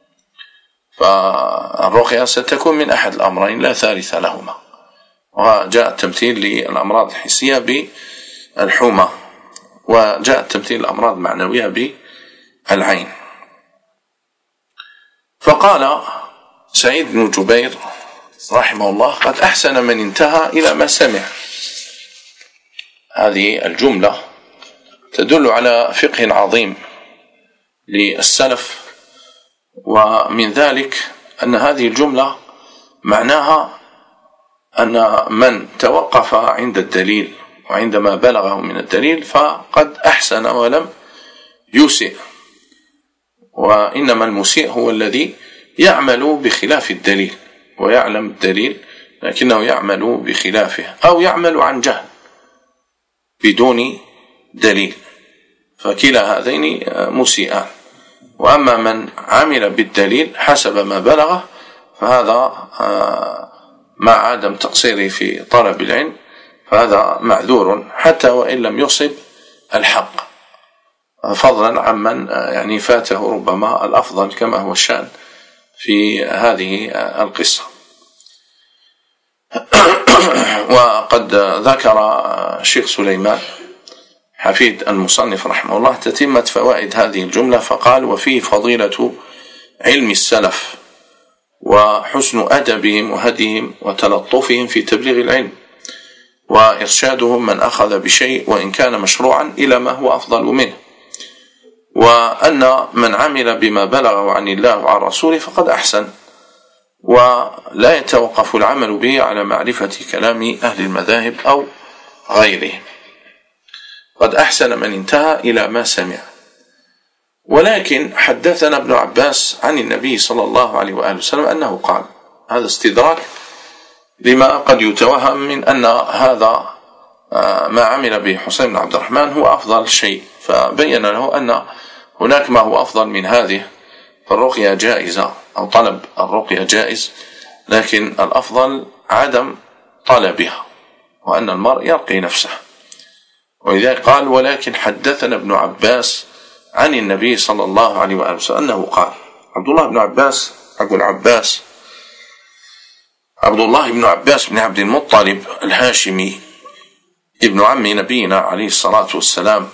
فالرقية ستكون من أحد الأمرين لا ثالث لهما. وجاء التمثيل للأمراض الحسية بالحمى، وجاء التمثيل للأمراض المعنوية بالعين. فقال سعيد بن جبير رحمه الله: قد أحسن من انتهى إلى ما سمع. هذه الجملة تدل على فقه عظيم للسلف، ومن ذلك أن هذه الجملة معناها أن من توقف عند الدليل وعندما بلغه من الدليل فقد أحسن ولم يسيء، وإنما المسيء هو الذي يعمل بخلاف الدليل ويعلم الدليل لكنه يعمل بخلافه، أو يعمل عن جهل بدون دليل، فكلا هذين مسيئان. وأما من عمل بالدليل حسب ما بلغه فهذا مع عدم تقصيره في طلب العلم فهذا معذور حتى وإن لم يصب الحق، فضلا عمن يعني فاته ربما الأفضل كما هو الشأن في هذه القصة. وقد ذكر الشيخ سليمان حفيد المصنف رحمه الله تتمة فوائد هذه الجملة فقال: وفيه فضيلة علم السلف وحسن أدبهم وهديهم وتلطفهم في تبليغ العلم، وإرشادهم من أخذ بشيء وإن كان مشروعا إلى ما هو أفضل منه، وأن من عمل بما بلغه عن الله وعن رسوله فقد أحسن، ولا يتوقف العمل به على معرفة كلام أهل المذاهب أو غيرهم. قد أحسن من انتهى إلى ما سمع. ولكن حدثنا ابن عباس عن النبي صلى الله عليه وآله وسلم أنه قال، هذا استدراك لما قد يتوهم من أن هذا ما عمل به حسين بن عبد الرحمن هو أفضل شيء، فبين له أن هناك ما هو أفضل من هذه، فالرقية جائزة أو طلب الرقية جائز، لكن الأفضل عدم طلبها وأن المرء يرقي نفسه. ولذلك قال: ولكن حدثنا ابن عباس عن النبي صلى الله عليه وآله وسلم أنه قال. عبد الله بن عباس أقول عباس عبد الله بن عباس بن عبد المطلب الهاشمي ابن عم نبينا عليه الصلاة والسلام،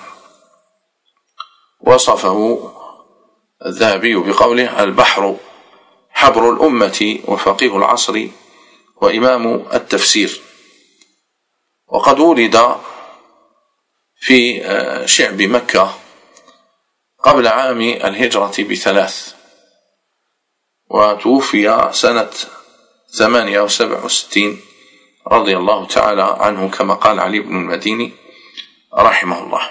وصفه الذهبي بقوله: البحر حبر الأمة وفقيه العصر وإمام التفسير. وقد ولد في شعب مكة قبل عام الهجرة بثلاث، وتوفي سنة ثمانية وسبع وستين رضي الله تعالى عنه كما قال علي بن المديني رحمه الله.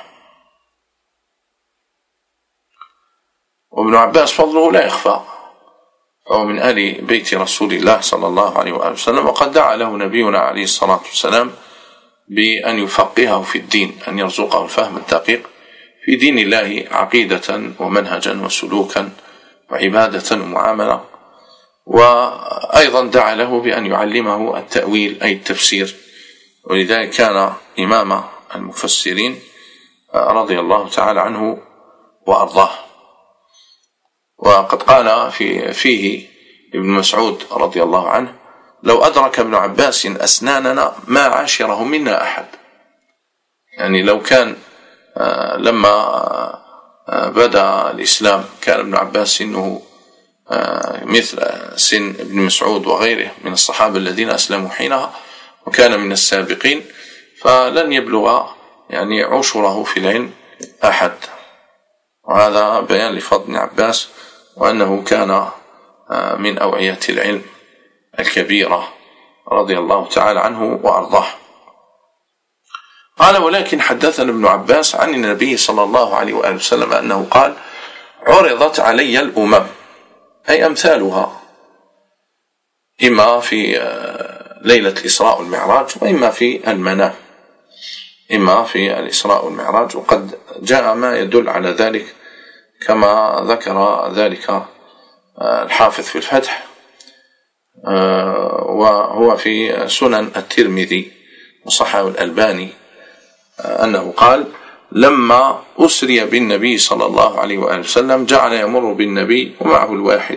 وابن عباس فضله لا يخفى، فهو من آل بيت رسول الله صلى الله عليه وآله وسلم، وقد دعا له نبينا عليه الصلاة والسلام بأن يفقهه في الدين، أن يرزقه الفهم الدقيق في دين الله، عقيدة ومنهجا وسلوكا وعبادة ومعاملة. وأيضا دعا له بأن يعلمه التأويل أي التفسير، ولذلك كان إمام المفسرين رضي الله تعالى عنه وأرضاه. وقد قال في فيه ابن مسعود رضي الله عنه: لو أدرك ابن عباس أسناننا ما عاشره منا أحد. يعني لو كان لما بدأ الإسلام كان ابن عباس سنه مثل سن ابن مسعود وغيره من الصحابة الذين أسلموا حينها وكان من السابقين، فلن يبلغ يعني عشره في العلم أحد. وهذا بيان لفضل ابن عباس وأنه كان من أوعية العلم الكبيرة رضي الله تعالى عنه وأرضاه. قال: ولكن حدثنا ابن عباس عن النبي صلى الله عليه وآله وسلم أنه قال: عرضت علي الأمم، أي أمثالها، إما في ليلة الإسراء والمعراج، وإما في المنام، إما في الإسراء والمعراج. وقد جاء ما يدل على ذلك كما ذكر ذلك الحافظ في الفتح، وهو في سنن الترمذي وصححه الألباني، أنه قال: لما أسري بالنبي صلى الله عليه وآله وسلم جعل يمر بالنبي ومعه الواحد،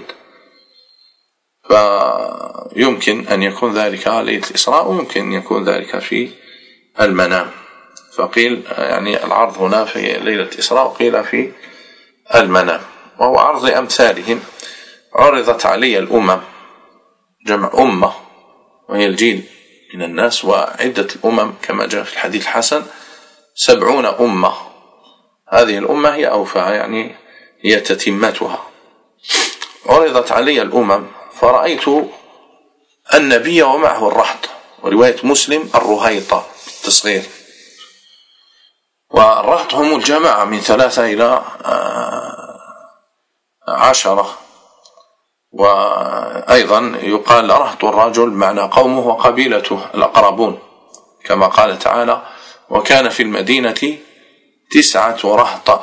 فيمكن أن يكون ذلك ليلة الإسراء، ويمكن أن يكون ذلك في المنام. فقيل يعني العرض هنا في ليلة الإسراء، وقيل في المنام، وهو عرض أمثالهم. عرضت علي الأمم، جمع أمة وهي الجيل من الناس، وعدة الأمم كما جاء في الحديث الحسن سبعون أمة، هذه الأمة هي أوفى، يعني هي تتمتها. عرضت علي الأمم فرأيت النبي ومعه الرهط، ورواية مسلم الرهيطة بالتصغير. والرهط هم الجماعة من ثلاثة إلى عشرة، وأيضا يقال رهط الرجل معنى قومه وقبيلته الأقربون، كما قال تعالى: وكان في المدينة تسعة رهط،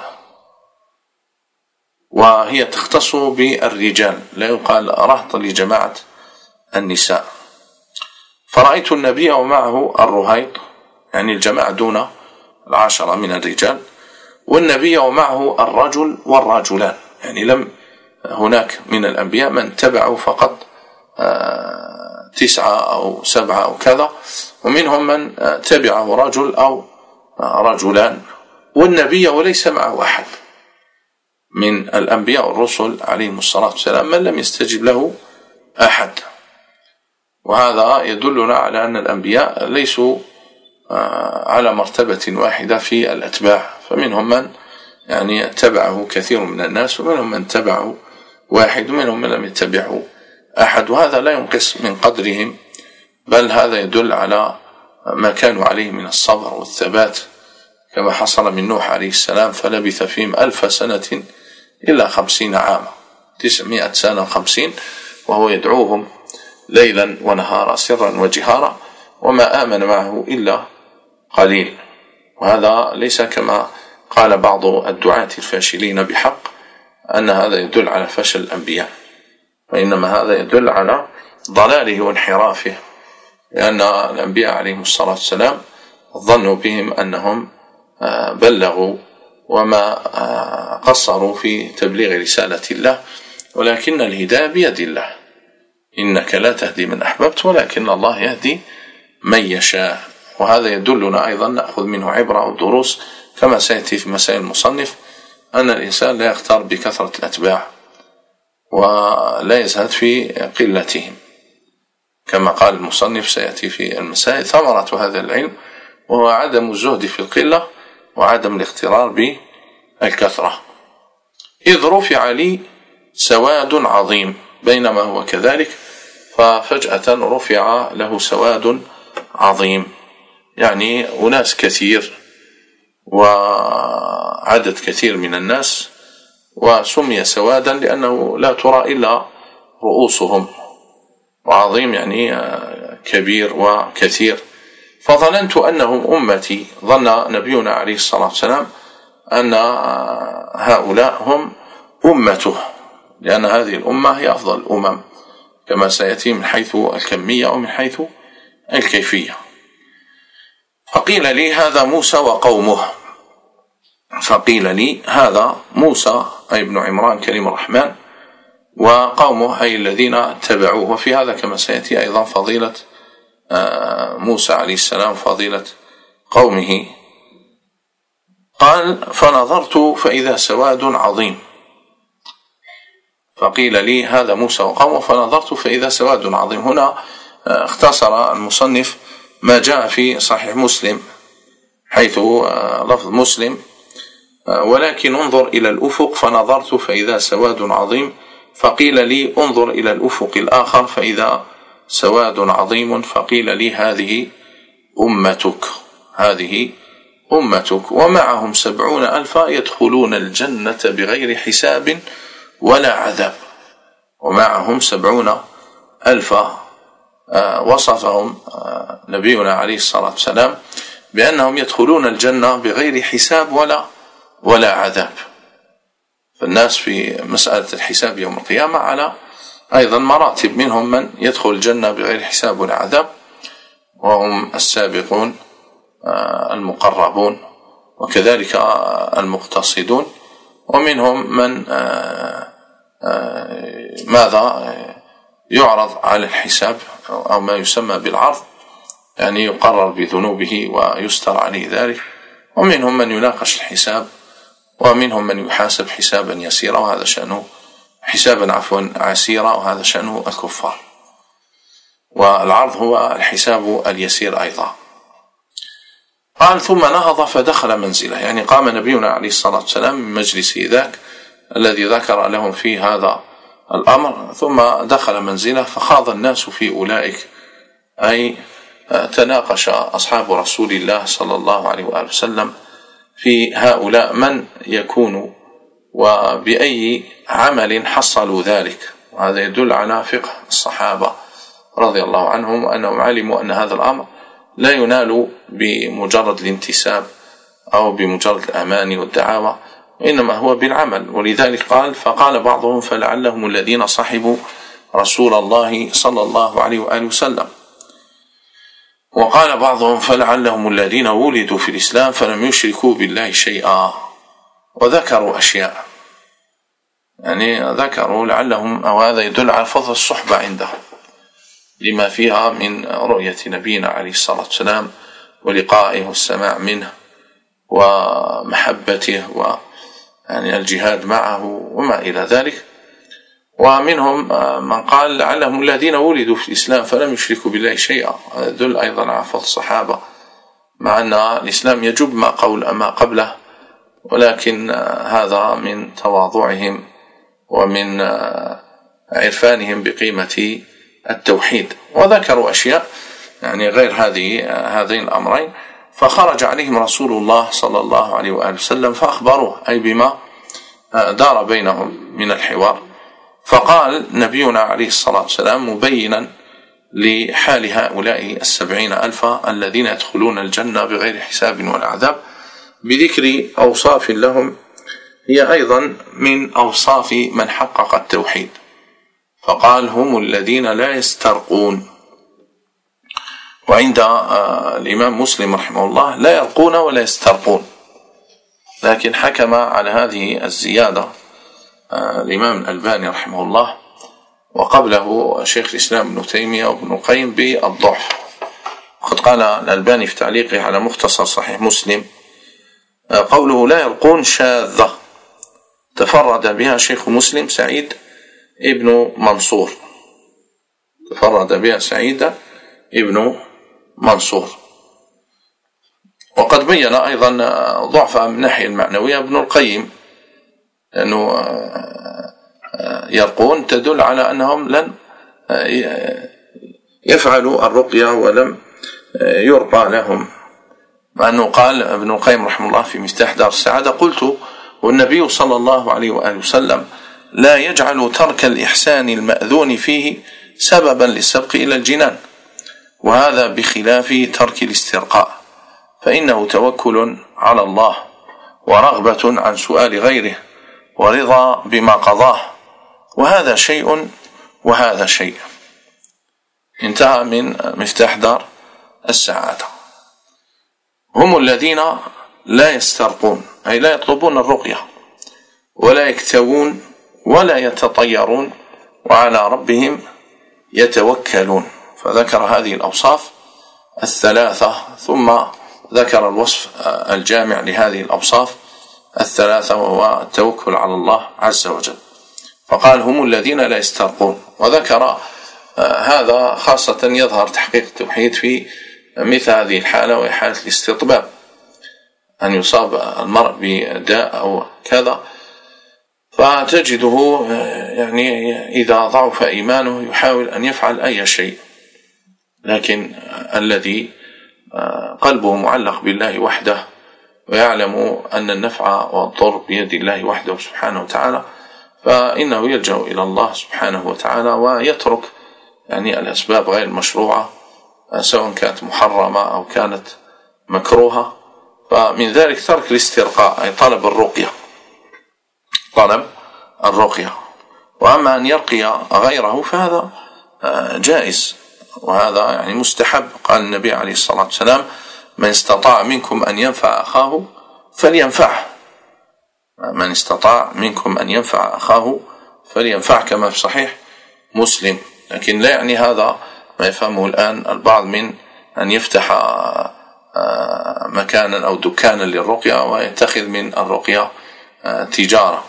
وهي تختص بالرجال، لا يقال رهط لجماعة النساء. فرأيت النبي ومعه الرهيط، يعني الجماعة دون العشرة من الرجال، والنبي ومعه الرجل والرجلان، يعني لم هناك من الأنبياء من تبعوا فقط تسعة أو سبعة أو كذا، ومنهم من تبعه رجل أو رجلان، والنبي وليس معه أحد من الأنبياء والرسل عليهم الصلاة والسلام من لم يستجب له أحد. وهذا يدلنا على أن الأنبياء ليسوا على مرتبة واحدة في الأتباع، فمنهم من يعني تبعه كثير من الناس، ومنهم من تبعه واحد، ومنهم من لم يتبعه أحد، وهذا لا ينقص من قدرهم، بل هذا يدل على ما كانوا عليه من الصبر والثبات، كما حصل من نوح عليه السلام فلبث فيهم ألف سنة إلا خمسين عاما، تسعمائة سنة وخمسين، وهو يدعوهم ليلا ونهارا سرا وجهارا، وما آمن معه إلا قليل. وهذا ليس كما قال بعض الدعاة الفاشلين بحق أن هذا يدل على فشل الأنبياء، وإنما هذا يدل على ضلاله وانحرافه، لأن الأنبياء عليهم الصلاة والسلام ظنوا بهم أنهم بلغوا وما قصروا في تبليغ رسالة الله، ولكن الهداية بيد الله، إنك لا تهدي من أحببت ولكن الله يهدي من يشاء. وهذا يدلنا أيضا نأخذ منه عبرة ودروس، كما سيأتي في مسائل المصنف، أن الإنسان لا يختار بكثرة الأتباع ولا يزهد في قلتهم، كما قال المصنف سيأتي في المسائل: ثمرة هذا العلم وهو عدم الزهد في القلة وعدم الاغترار بالكثرة، إذ رفع لي سواد عظيم، بينما هو كذلك ففجأة رفع له سواد عظيم، يعني أناس كثير وعدد كثير من الناس، وسمي سوادا لأنه لا ترى إلا رؤوسهم، وعظيم يعني كبير وكثير. فظننت أنهم أمتي، ظن نبينا عليه الصلاة والسلام أن هؤلاء هم أمته، لأن هذه الأمة هي أفضل الأمم، كما سيأتي من حيث الكمية ومن حيث الكيفية. فقيل لي: هذا موسى وقومه. فقيل لي: هذا موسى أي ابن عمران كريم الرحمن، وقومه أي الذين تبعوه. وفي هذا كما سيأتي أيضا فضيلة موسى عليه السلام، فضيلة قومه. قال: فنظرت فإذا سواد عظيم. فقيل لي: هذا موسى وقومه، فنظرت فإذا سواد عظيم. هنا اختصر المصنف ما جاء في صحيح مسلم حيث لفظ مسلم: ولكن انظر إلى الأفق فنظرت فإذا سواد عظيم. فقيل لي: انظر إلى الأفق الآخر فإذا سواد عظيم. فقيل لي: هذه أمتك، هذه أمتك، ومعهم سبعون ألفا يدخلون الجنة بغير حساب ولا عذاب. ومعهم سبعون ألفا وصفهم نبينا عليه الصلاة والسلام بأنهم يدخلون الجنة بغير حساب ولا ولا عذاب. فالناس في مسألة الحساب يوم القيامة على أيضا مراتب، منهم من يدخل الجنة بغير حساب ولا عذاب وهم السابقون المقربون وكذلك المقتصدون، ومنهم من ماذا يعرض على الحساب أو ما يسمى بالعرض، يعني يقرر بذنوبه ويستر عليه ذلك، ومنهم من يناقش الحساب، ومنهم من يحاسب حسابا يسيرا وهذا شأنه حسابا عفوا عسيرا وهذا شأنه الكفار. والعرض هو الحساب اليسير أيضا. قال ثم نهض فدخل منزله، يعني قام نبينا عليه الصلاة والسلام من مجلسه ذاك الذي ذكر لهم فيه هذا الأمر، ثم دخل منزله فخاض الناس في أولئك، أي تناقش أصحاب رسول الله صلى الله عليه وآله وسلم في هؤلاء من يكون وبأي عمل حصلوا ذلك. وهذا يدل على فقه الصحابة رضي الله عنهم وأنهم علموا أن هذا الأمر لا ينال بمجرد الانتساب أو بمجرد الأماني والدعاوى، وإنما هو بالعمل. ولذلك قال فقال بعضهم فلعلهم الذين صحبوا رسول الله صلى الله عليه وآله وسلم، وقال بعضهم فلعلهم الذين ولدوا في الإسلام فلم يشركوا بالله شيئا، وذكروا أشياء، يعني ذكروا لعلهم، أو هذا يدل على فضل الصحبة عندهم لما فيها من رؤية نبينا عليه الصلاة والسلام ولقائه والسماع منه ومحبته ويعني الجهاد معه وما إلى ذلك. ومنهم من قال لعلهم الذين ولدوا في الإسلام فلم يشركوا بالله شيئا، يدل أيضا على فضل الصحابة، مع أن الإسلام يجب ما قول ما قبله، ولكن هذا من تواضعهم ومن عرفانهم بقيمة التوحيد. وذكروا أشياء يعني غير هذه هذين الأمرين، فخرج عليهم رسول الله صلى الله عليه وآله وسلم فأخبروه أي بما دار بينهم من الحوار. فقال نبينا عليه الصلاة والسلام مبينا لحال هؤلاء السبعين ألفا الذين يدخلون الجنة بغير حساب ولا عذاب بذكر أوصاف لهم هي أيضا من أوصاف من حقق التوحيد. فقال هم الذين لا يسترقون، وعند الإمام مسلم رحمه الله لا يرقون ولا يسترقون، لكن حكم على هذه الزيادة الإمام الألباني رحمه الله، وقبله شيخ الإسلام ابن تيمية وابن القيم بالضعف. وقد قال الألباني في تعليقه على مختصر صحيح مسلم قوله لا يرقون شاذة تفرد بها شيخ مسلم سعيد ابن منصور، تفرد بها سعيد ابن منصور. وقد بين أيضا ضعفها من الناحية المعنوية ابن القيم، لأنه يرقون تدل على أنهم لن يفعلوا الرقية ولم يرقى لهم، مع أنه قال ابن القيم رحمه الله في مفتاح دار السعادة قلت والنبي صلى الله عليه وآله وسلم لا يجعل ترك الإحسان المأذون فيه سببا للسبق إلى الجنان، وهذا بخلاف ترك الاسترقاء، فإنه توكل على الله ورغبة عن سؤال غيره ورضا بما قضاه، وهذا شيء وهذا شيء. انتهى من مفتاح دار السعادة. هم الذين لا يسترقون أي لا يطلبون الرقية ولا يكتوون ولا يتطيرون وعلى ربهم يتوكلون. فذكر هذه الأوصاف الثلاثة ثم ذكر الوصف الجامع لهذه الأوصاف الثلاثة وهو التوكل على الله عز وجل. فقال هم الذين لا يسترقون، وذكر هذا خاصة يظهر تحقيق التوحيد في مثل هذه الحالة وهي حالة الاستطباب، أن يصاب المرء بداء أو كذا فتجده يعني إذا ضعف إيمانه يحاول أن يفعل أي شيء، لكن الذي قلبه معلق بالله وحده ويعلم أن النفع والضر بيد الله وحده سبحانه وتعالى، فإنه يلجأ إلى الله سبحانه وتعالى ويترك يعني الأسباب غير المشروعة سواء كانت محرمة أو كانت مكروهة، فمن ذلك ترك الاسترقاء أي طلب الرقية طلب الرقية. وأما أن يرقي غيره فهذا جائز، وهذا يعني مستحب. قال النبي عليه الصلاة والسلام: من استطاع منكم أن ينفع أخاه فلينفعه، من استطاع منكم أن ينفع أخاه فلينفع، كما في صحيح مسلم. لكن لا يعني هذا ما يفهمه الآن البعض من أن يفتح مكانا أو دكانا للرقية ويتخذ من الرقية تجارة،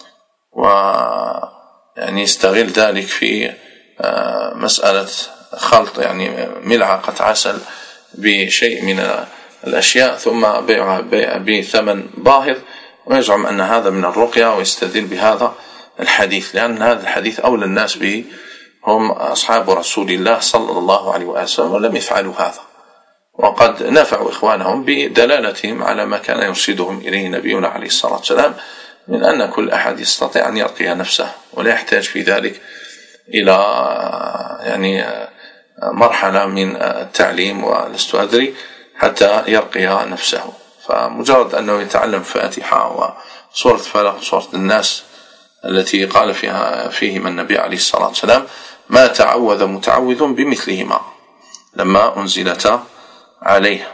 ويعني يستغل ذلك في مسألة خلط يعني ملعقة عسل بشيء من الأشياء ثم بيعها بثمن باهظ، ويزعم أن هذا من الرقية ويستدل بهذا الحديث، لأن هذا الحديث أولى الناس به هم أصحاب رسول الله صلى الله عليه وسلم، ولم يفعلوا هذا، وقد نفعوا إخوانهم بدلالتهم على ما كان يرشدهم إليه نبينا عليه الصلاة والسلام من أن كل أحد يستطيع أن يرقي نفسه، ولا يحتاج في ذلك إلى يعني مرحلة من التعليم ولست أدري حتى يرقي نفسه. فمجرد أنه يتعلم فاتحة وسورة الفلق وسورة الناس التي قال فيها فيهما النبي عليه الصلاة والسلام: ما تعوذ متعوذ بمثلهما لما أنزلتا عليه،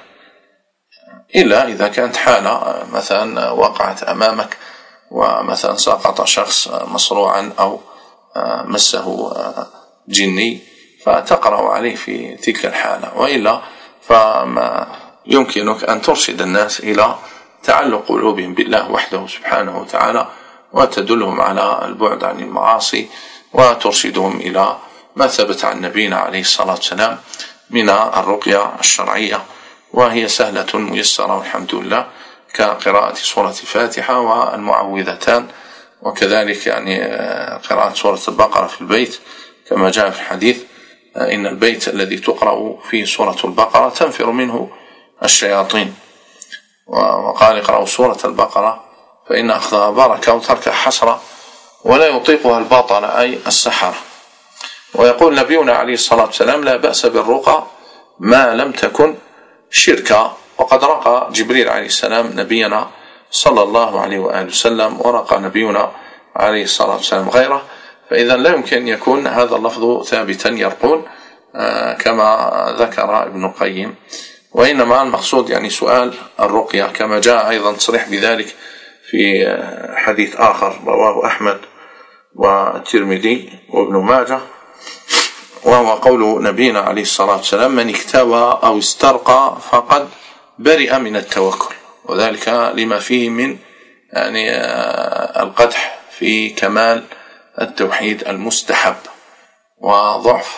إلا إذا كانت حالة مثلا وقعت أمامك ومثلا سقط شخص مصروعا أو مسه جني فتقرأ عليه في تلك الحالة، وإلا فما يمكنك أن ترشد الناس إلى تعلق قلوبهم بالله وحده سبحانه وتعالى، وتدلهم على البعد عن المعاصي، وترشدهم إلى ما ثبت عن نبينا عليه الصلاة والسلام من الرقية الشرعية، وهي سهلة ميسرة والحمد لله، كقراءة سورة الفاتحة والمعوذتان، وكذلك يعني قراءة سورة البقرة في البيت كما جاء في الحديث: إن البيت الذي تقرأ فيه سورة البقرة تنفر منه الشياطين. وقال: اقرأوا سورة البقرة فإن أخذها بركة وتركها حسرة ولا يطيقها الباطل أي السحرة. ويقول نبينا عليه الصلاة والسلام: لا بأس بالرقى ما لم تكن شركا. وقد رقى جبريل عليه السلام نبينا صلى الله عليه وآله وسلم، ورقى نبينا عليه الصلاة والسلام غيره، فإذا لا يمكن يكون هذا اللفظ ثابتا يرقون كما ذكر ابن القيم، وإنما المقصود يعني سؤال الرقية، كما جاء أيضا تصريح بذلك في حديث آخر رواه أحمد والترمذي وابن ماجه، وهو قول نبينا عليه الصلاة والسلام: من اكتوى أو استرقى فقد برئ من التوكل، وذلك لما فيه من يعني القدح في كمال التوحيد المستحب وضعف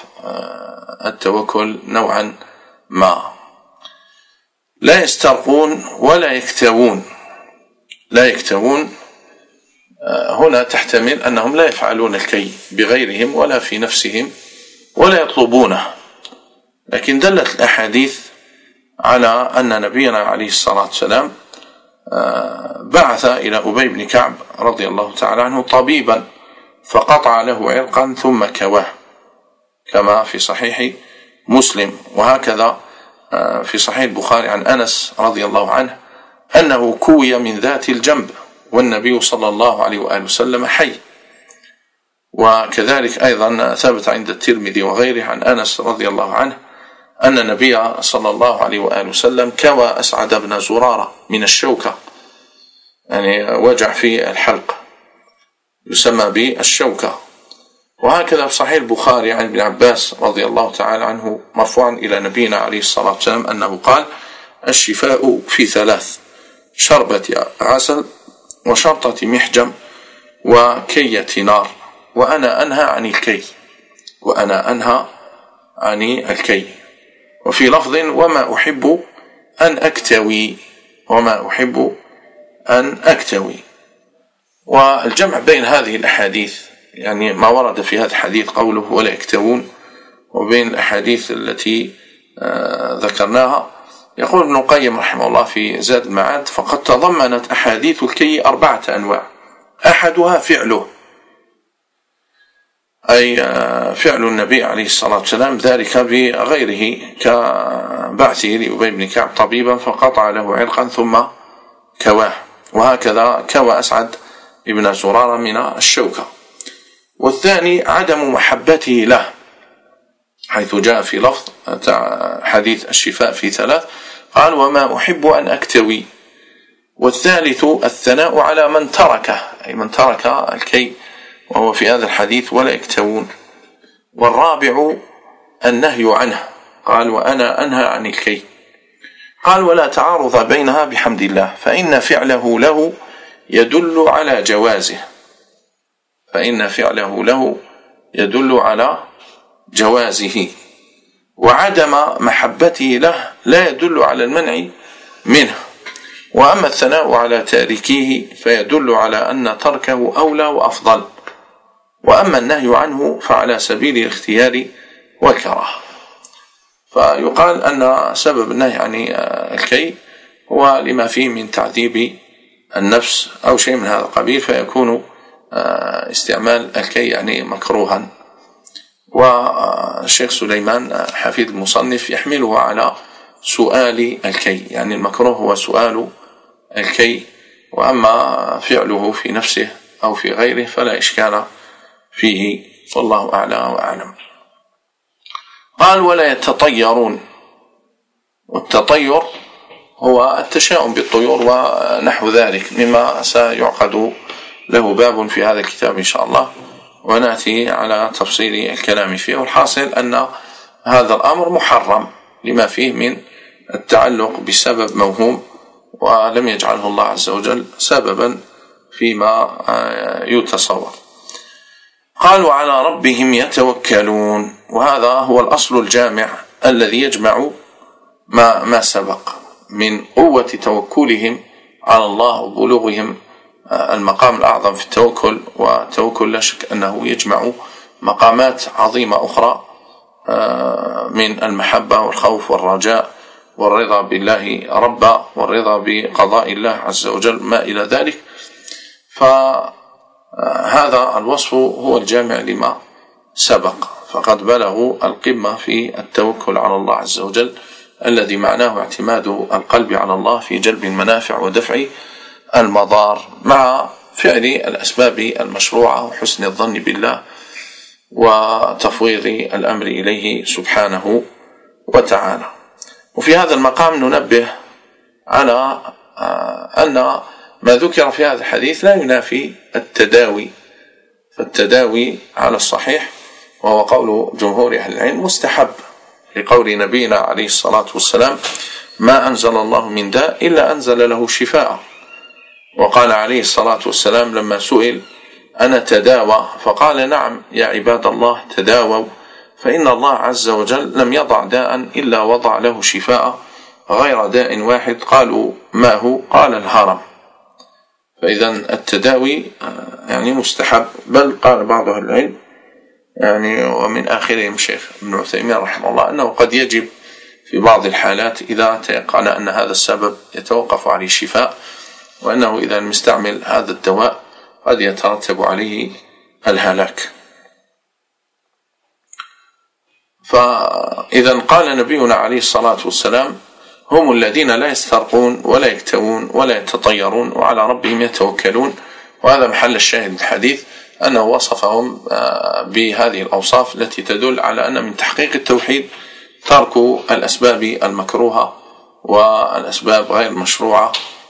التوكل نوعا ما. لا يسترقون ولا يكتوون. لا يكتوون هنا تحتمل أنهم لا يفعلون الكي بغيرهم ولا في نفسهم ولا يطلبونه، لكن دلت الأحاديث على أن نبينا عليه الصلاة والسلام بعث إلى أبي بن كعب رضي الله تعالى عنه طبيبا فقطع له عرقا ثم كواه، كما في صحيح مسلم. وهكذا في صحيح البخاري عن أنس رضي الله عنه أنه كوي من ذات الجنب والنبي صلى الله عليه وآله وسلم حي. وكذلك أيضا ثبت عند الترمذي وغيره عن أنس رضي الله عنه أن النبي صلى الله عليه وآله وسلم كوى أسعد بن زرارة من الشوكة، يعني وجع في الحلق يسمى بالشوكة. وهكذا في صحيح البخاري عن ابن عباس رضي الله تعالى عنه مرفوعا إلى نبينا عليه الصلاة والسلام أنه قال: الشفاء في ثلاث: شربة عسل وشرطة محجم وكية نار. وأنا أنهى عن الكي وأنا أنهى عن الكي. وفي لفظ: وما أحب أن أكتوي وما أحب أن أكتوي. والجمع بين هذه الأحاديث يعني ما ورد في هذا الحديث قوله ولا يكتوون، وبين الأحاديث التي ذكرناها، يقول ابن القيم رحمه الله في زاد المعاد: فقد تضمنت أحاديث الكي أربعة أنواع: أحدها فعله أي فعل النبي عليه الصلاة والسلام ذلك بغيره، كبعثه لأبي بن كعب طبيبا فقطع له عرقا ثم كواه، وهكذا كوى أسعد ابن زرارة من الشوكة. والثاني عدم محبته له، حيث جاء في لفظ حديث الشفاء في ثلاث قال وما أحب أن أكتوي. والثالث الثناء على من تركه، أي من ترك الكي، وهو في هذا الحديث ولا يكتوون. والرابع النهي عنه، قال وأنا أنهى عن الكي. قال ولا تعارض بينها بحمد الله، فإن فعله له يدل على جوازه، فإن فعله له يدل على جوازه، وعدم محبته له لا يدل على المنع منه. وأما الثناء على تاركيه فيدل على أن تركه أولى وأفضل، وأما النهي عنه فعلى سبيل الاختيار والكراهة. فيقال أن سبب النهي عن الكي هو لما فيه من تعذيب النفس أو شيء من هذا القبيل، فيكون استعمال الكي يعني مكروها. والشيخ سليمان حفيد المصنف يحمله على سؤال الكي، يعني المكروه هو سؤال الكي، وأما فعله في نفسه أو في غيره فلا إشكال فيه، والله أعلى وأعلم. قال ولا يتطيرون، والتطير هو التشاؤم بالطيور ونحو ذلك، مما سيعقد له باب في هذا الكتاب إن شاء الله، ونأتي على تفصيل الكلام فيه. والحاصل أن هذا الأمر محرم لما فيه من التعلق بسبب موهوم، ولم يجعله الله عز وجل سببا فيما يتصور. قال وعلى ربهم يتوكلون، وهذا هو الأصل الجامع الذي يجمع ما, ما سبق من قوة توكلهم على الله وبلوغهم المقام الأعظم في التوكل. والتوكل لا شك أنه يجمع مقامات عظيمة أخرى من المحبة والخوف والرجاء والرضا بالله ربا والرضا بقضاء الله عز وجل ما إلى ذلك. فهذا الوصف هو الجامع لما سبق، فقد بلغوا القمة في التوكل على الله عز وجل، الذي معناه اعتماد القلب على الله في جلب المنافع ودفع المضار، مع فعل الأسباب المشروعة وحسن الظن بالله وتفويض الأمر إليه سبحانه وتعالى. وفي هذا المقام ننبه على أن ما ذكر في هذا الحديث لا ينافي التداوي، فالتداوي على الصحيح وهو قول جمهور أهل العلم مستحب، لقول نبينا عليه الصلاة والسلام ما أنزل الله من داء إلا أنزل له شفاء. وقال عليه الصلاة والسلام لما سئل أنا تداوى فقال نعم يا عباد الله تداووا، فإن الله عز وجل لم يضع داء إلا وضع له شفاء غير داء واحد. قالوا ما هو؟ قال الهرم. فإذا التداوي يعني مستحب، بل قال بعض أهل العلم يعني ومن آخرهم الشيخ ابن عثيمين رحمه الله أنه قد يجب في بعض الحالات إذا تيقن أن هذا السبب يتوقف عليه الشفاء، وأنه إذا المستعمل هذا الدواء قد يترتب عليه الهلاك. فإذا قال نبينا عليه الصلاة والسلام هم الذين لا يسترقون ولا يكتوون ولا يتطيرون وعلى ربهم يتوكلون، وهذا محل الشاهد الحديث أنه وصفهم بهذه الأوصاف التي تدل على أن من تحقيق التوحيد ترك الأسباب المكروهة والأسباب غير المشروعة،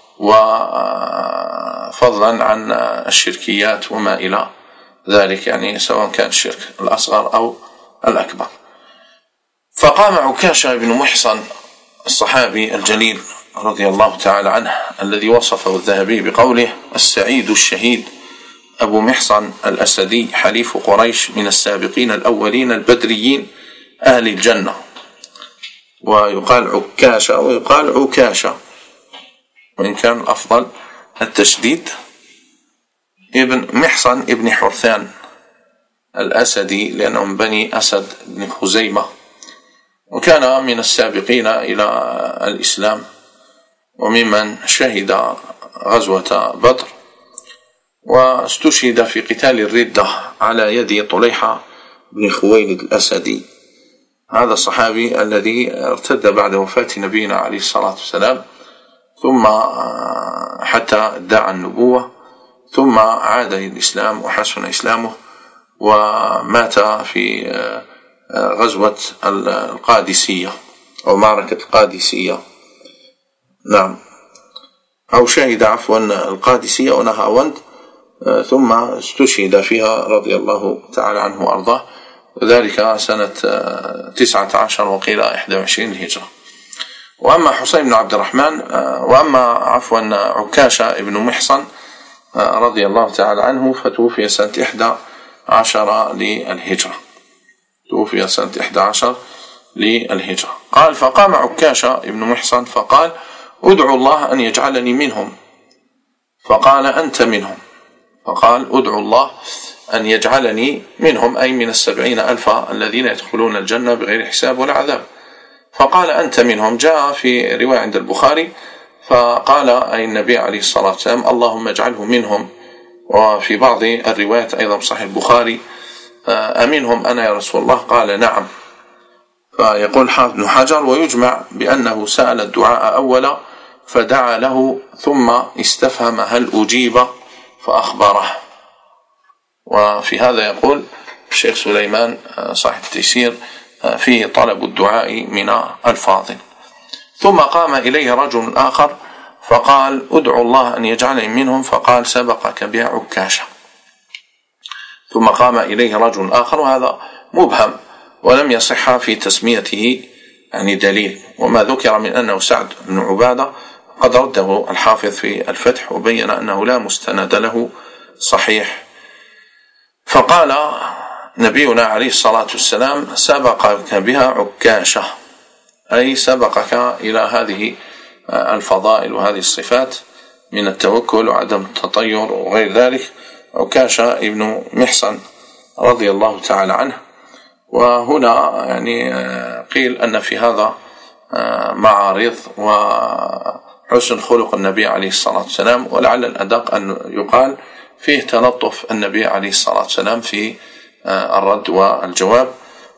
وفضلا عن الشركيات وما إلى ذلك، يعني سواء كان الشرك الأصغر أو الأكبر. فقام عكاشة بن محصن الصحابي الجليل رضي الله تعالى عنه الذي وصفه الذهبي بقوله السعيد الشهيد أبو محصن الأسدي حليف قريش من السابقين الأولين البدريين أهل الجنة، ويقال عكاشة ويقال عكاشة، وإن كان الأفضل التشديد. ابن محصن ابن حرثان الأسدي لأنه من بني أسد بن خزيمة، وكان من السابقين إلى الإسلام وممن شهد غزوة بدر، واستشهد في قتال الردة على يد طليحة بن خويلد الأسدي. هذا الصحابي الذي ارتد بعد وفاة نبينا عليه الصلاة والسلام، ثم حتى ادعى النبوة، ثم عاد إلى الإسلام وحسن إسلامه، ومات في غزوة القادسية أو معركة القادسية، نعم، أو شهد عفوا القادسية ونهاوند، ثم استشهد فيها رضي الله تعالى عنه وأرضاه، ذلك سنة تسعة عشر وقيل إحدى وعشرين الهجرة. وأما حسين بن عبد الرحمن وأما عفوا عكاشة بن محصن رضي الله تعالى عنه فتوفي سنة إحدى عشر للهجرة، توفي سنة إحدى عشر للهجرة. قال: فقام عكاشة بن محصن فقال: ادعو الله أن يجعلني منهم. فقال: أنت منهم. فقال: ادعو الله أن يجعلني منهم، أي من السبعين ألف الذين يدخلون الجنة بغير حساب ولا عذاب. فقال: أنت منهم. جاء في رواية عند البخاري فقال أي النبي عليه الصلاة والسلام: اللهم اجعله منهم. وفي بعض الروايات أيضا صحيح البخاري: أمنهم أنا يا رسول الله؟ قال: نعم. فيقول حافظ بن حجر: ويجمع بأنه سأل الدعاء أولا فدعا له ثم استفهم هل أجيب فأخبره. وفي هذا يقول الشيخ سليمان صاحب التيسير: فيه طلب الدعاء من الفاضل. ثم قام إليه رجل آخر فقال: ادعو الله أن يجعلني منهم. فقال: سبقك بها عكاشة. ثم قام إليه رجل آخر، وهذا مبهم ولم يصح في تسميته يعني دليل. وما ذكر من أنه سعد بن عبادة قد رده الحافظ في الفتح وبين أنه لا مستند له صحيح. فقال نبينا عليه الصلاة والسلام: سبقك بها عكاشة، أي سبقك إلى هذه الفضائل وهذه الصفات من التوكل وعدم التطير وغير ذلك، عكاشة ابن محصن رضي الله تعالى عنه. وهنا يعني قيل أن في هذا معارض وحسن خلق النبي عليه الصلاة والسلام، ولعل الأدق أن يقال فيه تلطف النبي عليه الصلاة والسلام في الرد والجواب.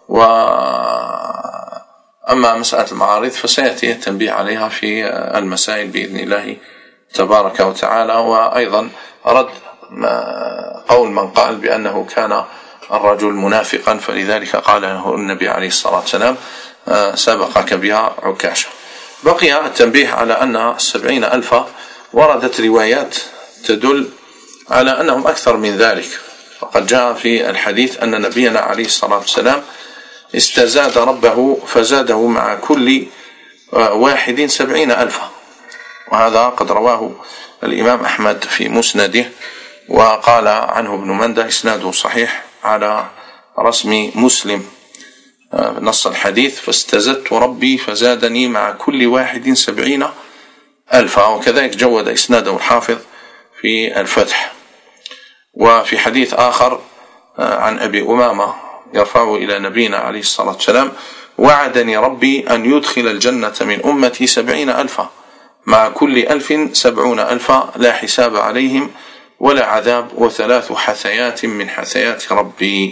وأما مسألة المعارض فسيأتي التنبيه عليها في المسائل بإذن الله تبارك وتعالى. وأيضا رد قول من قال بأنه كان الرجل منافقا فلذلك قال له النبي عليه الصلاة والسلام: سبقك بها عكاشة. بقي التنبيه على أن السبعين ألف وردت روايات تدل على أنهم أكثر من ذلك. فقد جاء في الحديث أن نبينا عليه الصلاة والسلام استزاد ربه فزاده مع كل واحد سبعين ألفا، وهذا قد رواه الإمام أحمد في مسنده، وقال عنه ابن مندة إسناده صحيح على رسم مسلم نص الحديث: فاستزدت ربي فزادني مع كل واحد سبعين ألفا. وكذلك جود إسناده الحافظ في الفتح. وفي حديث آخر عن أبي أمامة يرفعه إلى نبينا عليه الصلاة والسلام: وعدني ربي أن يدخل الجنة من أمتي سبعين ألفا، مع كل ألف سبعون ألفا، لا حساب عليهم ولا عذاب، وثلاث حثيات من حثيات ربي.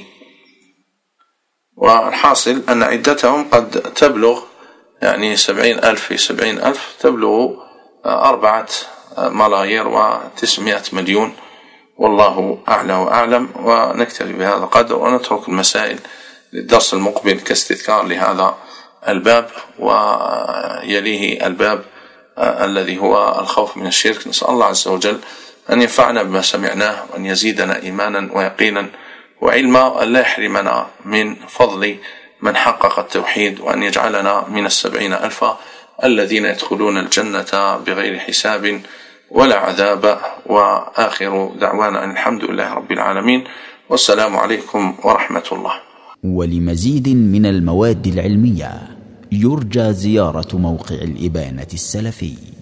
والحاصل أن عدتهم قد تبلغ يعني سبعين ألف في سبعين ألف تبلغ أربعة ملايير وتسعمائة مليون، والله أعلى وأعلم. ونكتفي بهذا القدر ونترك المسائل للدرس المقبل كاستذكار لهذا الباب، ويليه الباب الذي هو الخوف من الشرك. نسأل الله عز وجل أن ينفعنا بما سمعناه، وأن يزيدنا إيمانا ويقينا وعلما، وأن لا يحرمنا من فضل من حقق التوحيد، وأن يجعلنا من السبعين ألفا الذين يدخلون الجنة بغير حساب ولا عذاب. وآخر دعوانا أن الحمد لله رب العالمين، والسلام عليكم ورحمة الله. ولمزيد من المواد العلمية يرجى زيارة موقع الإبانة السلفي.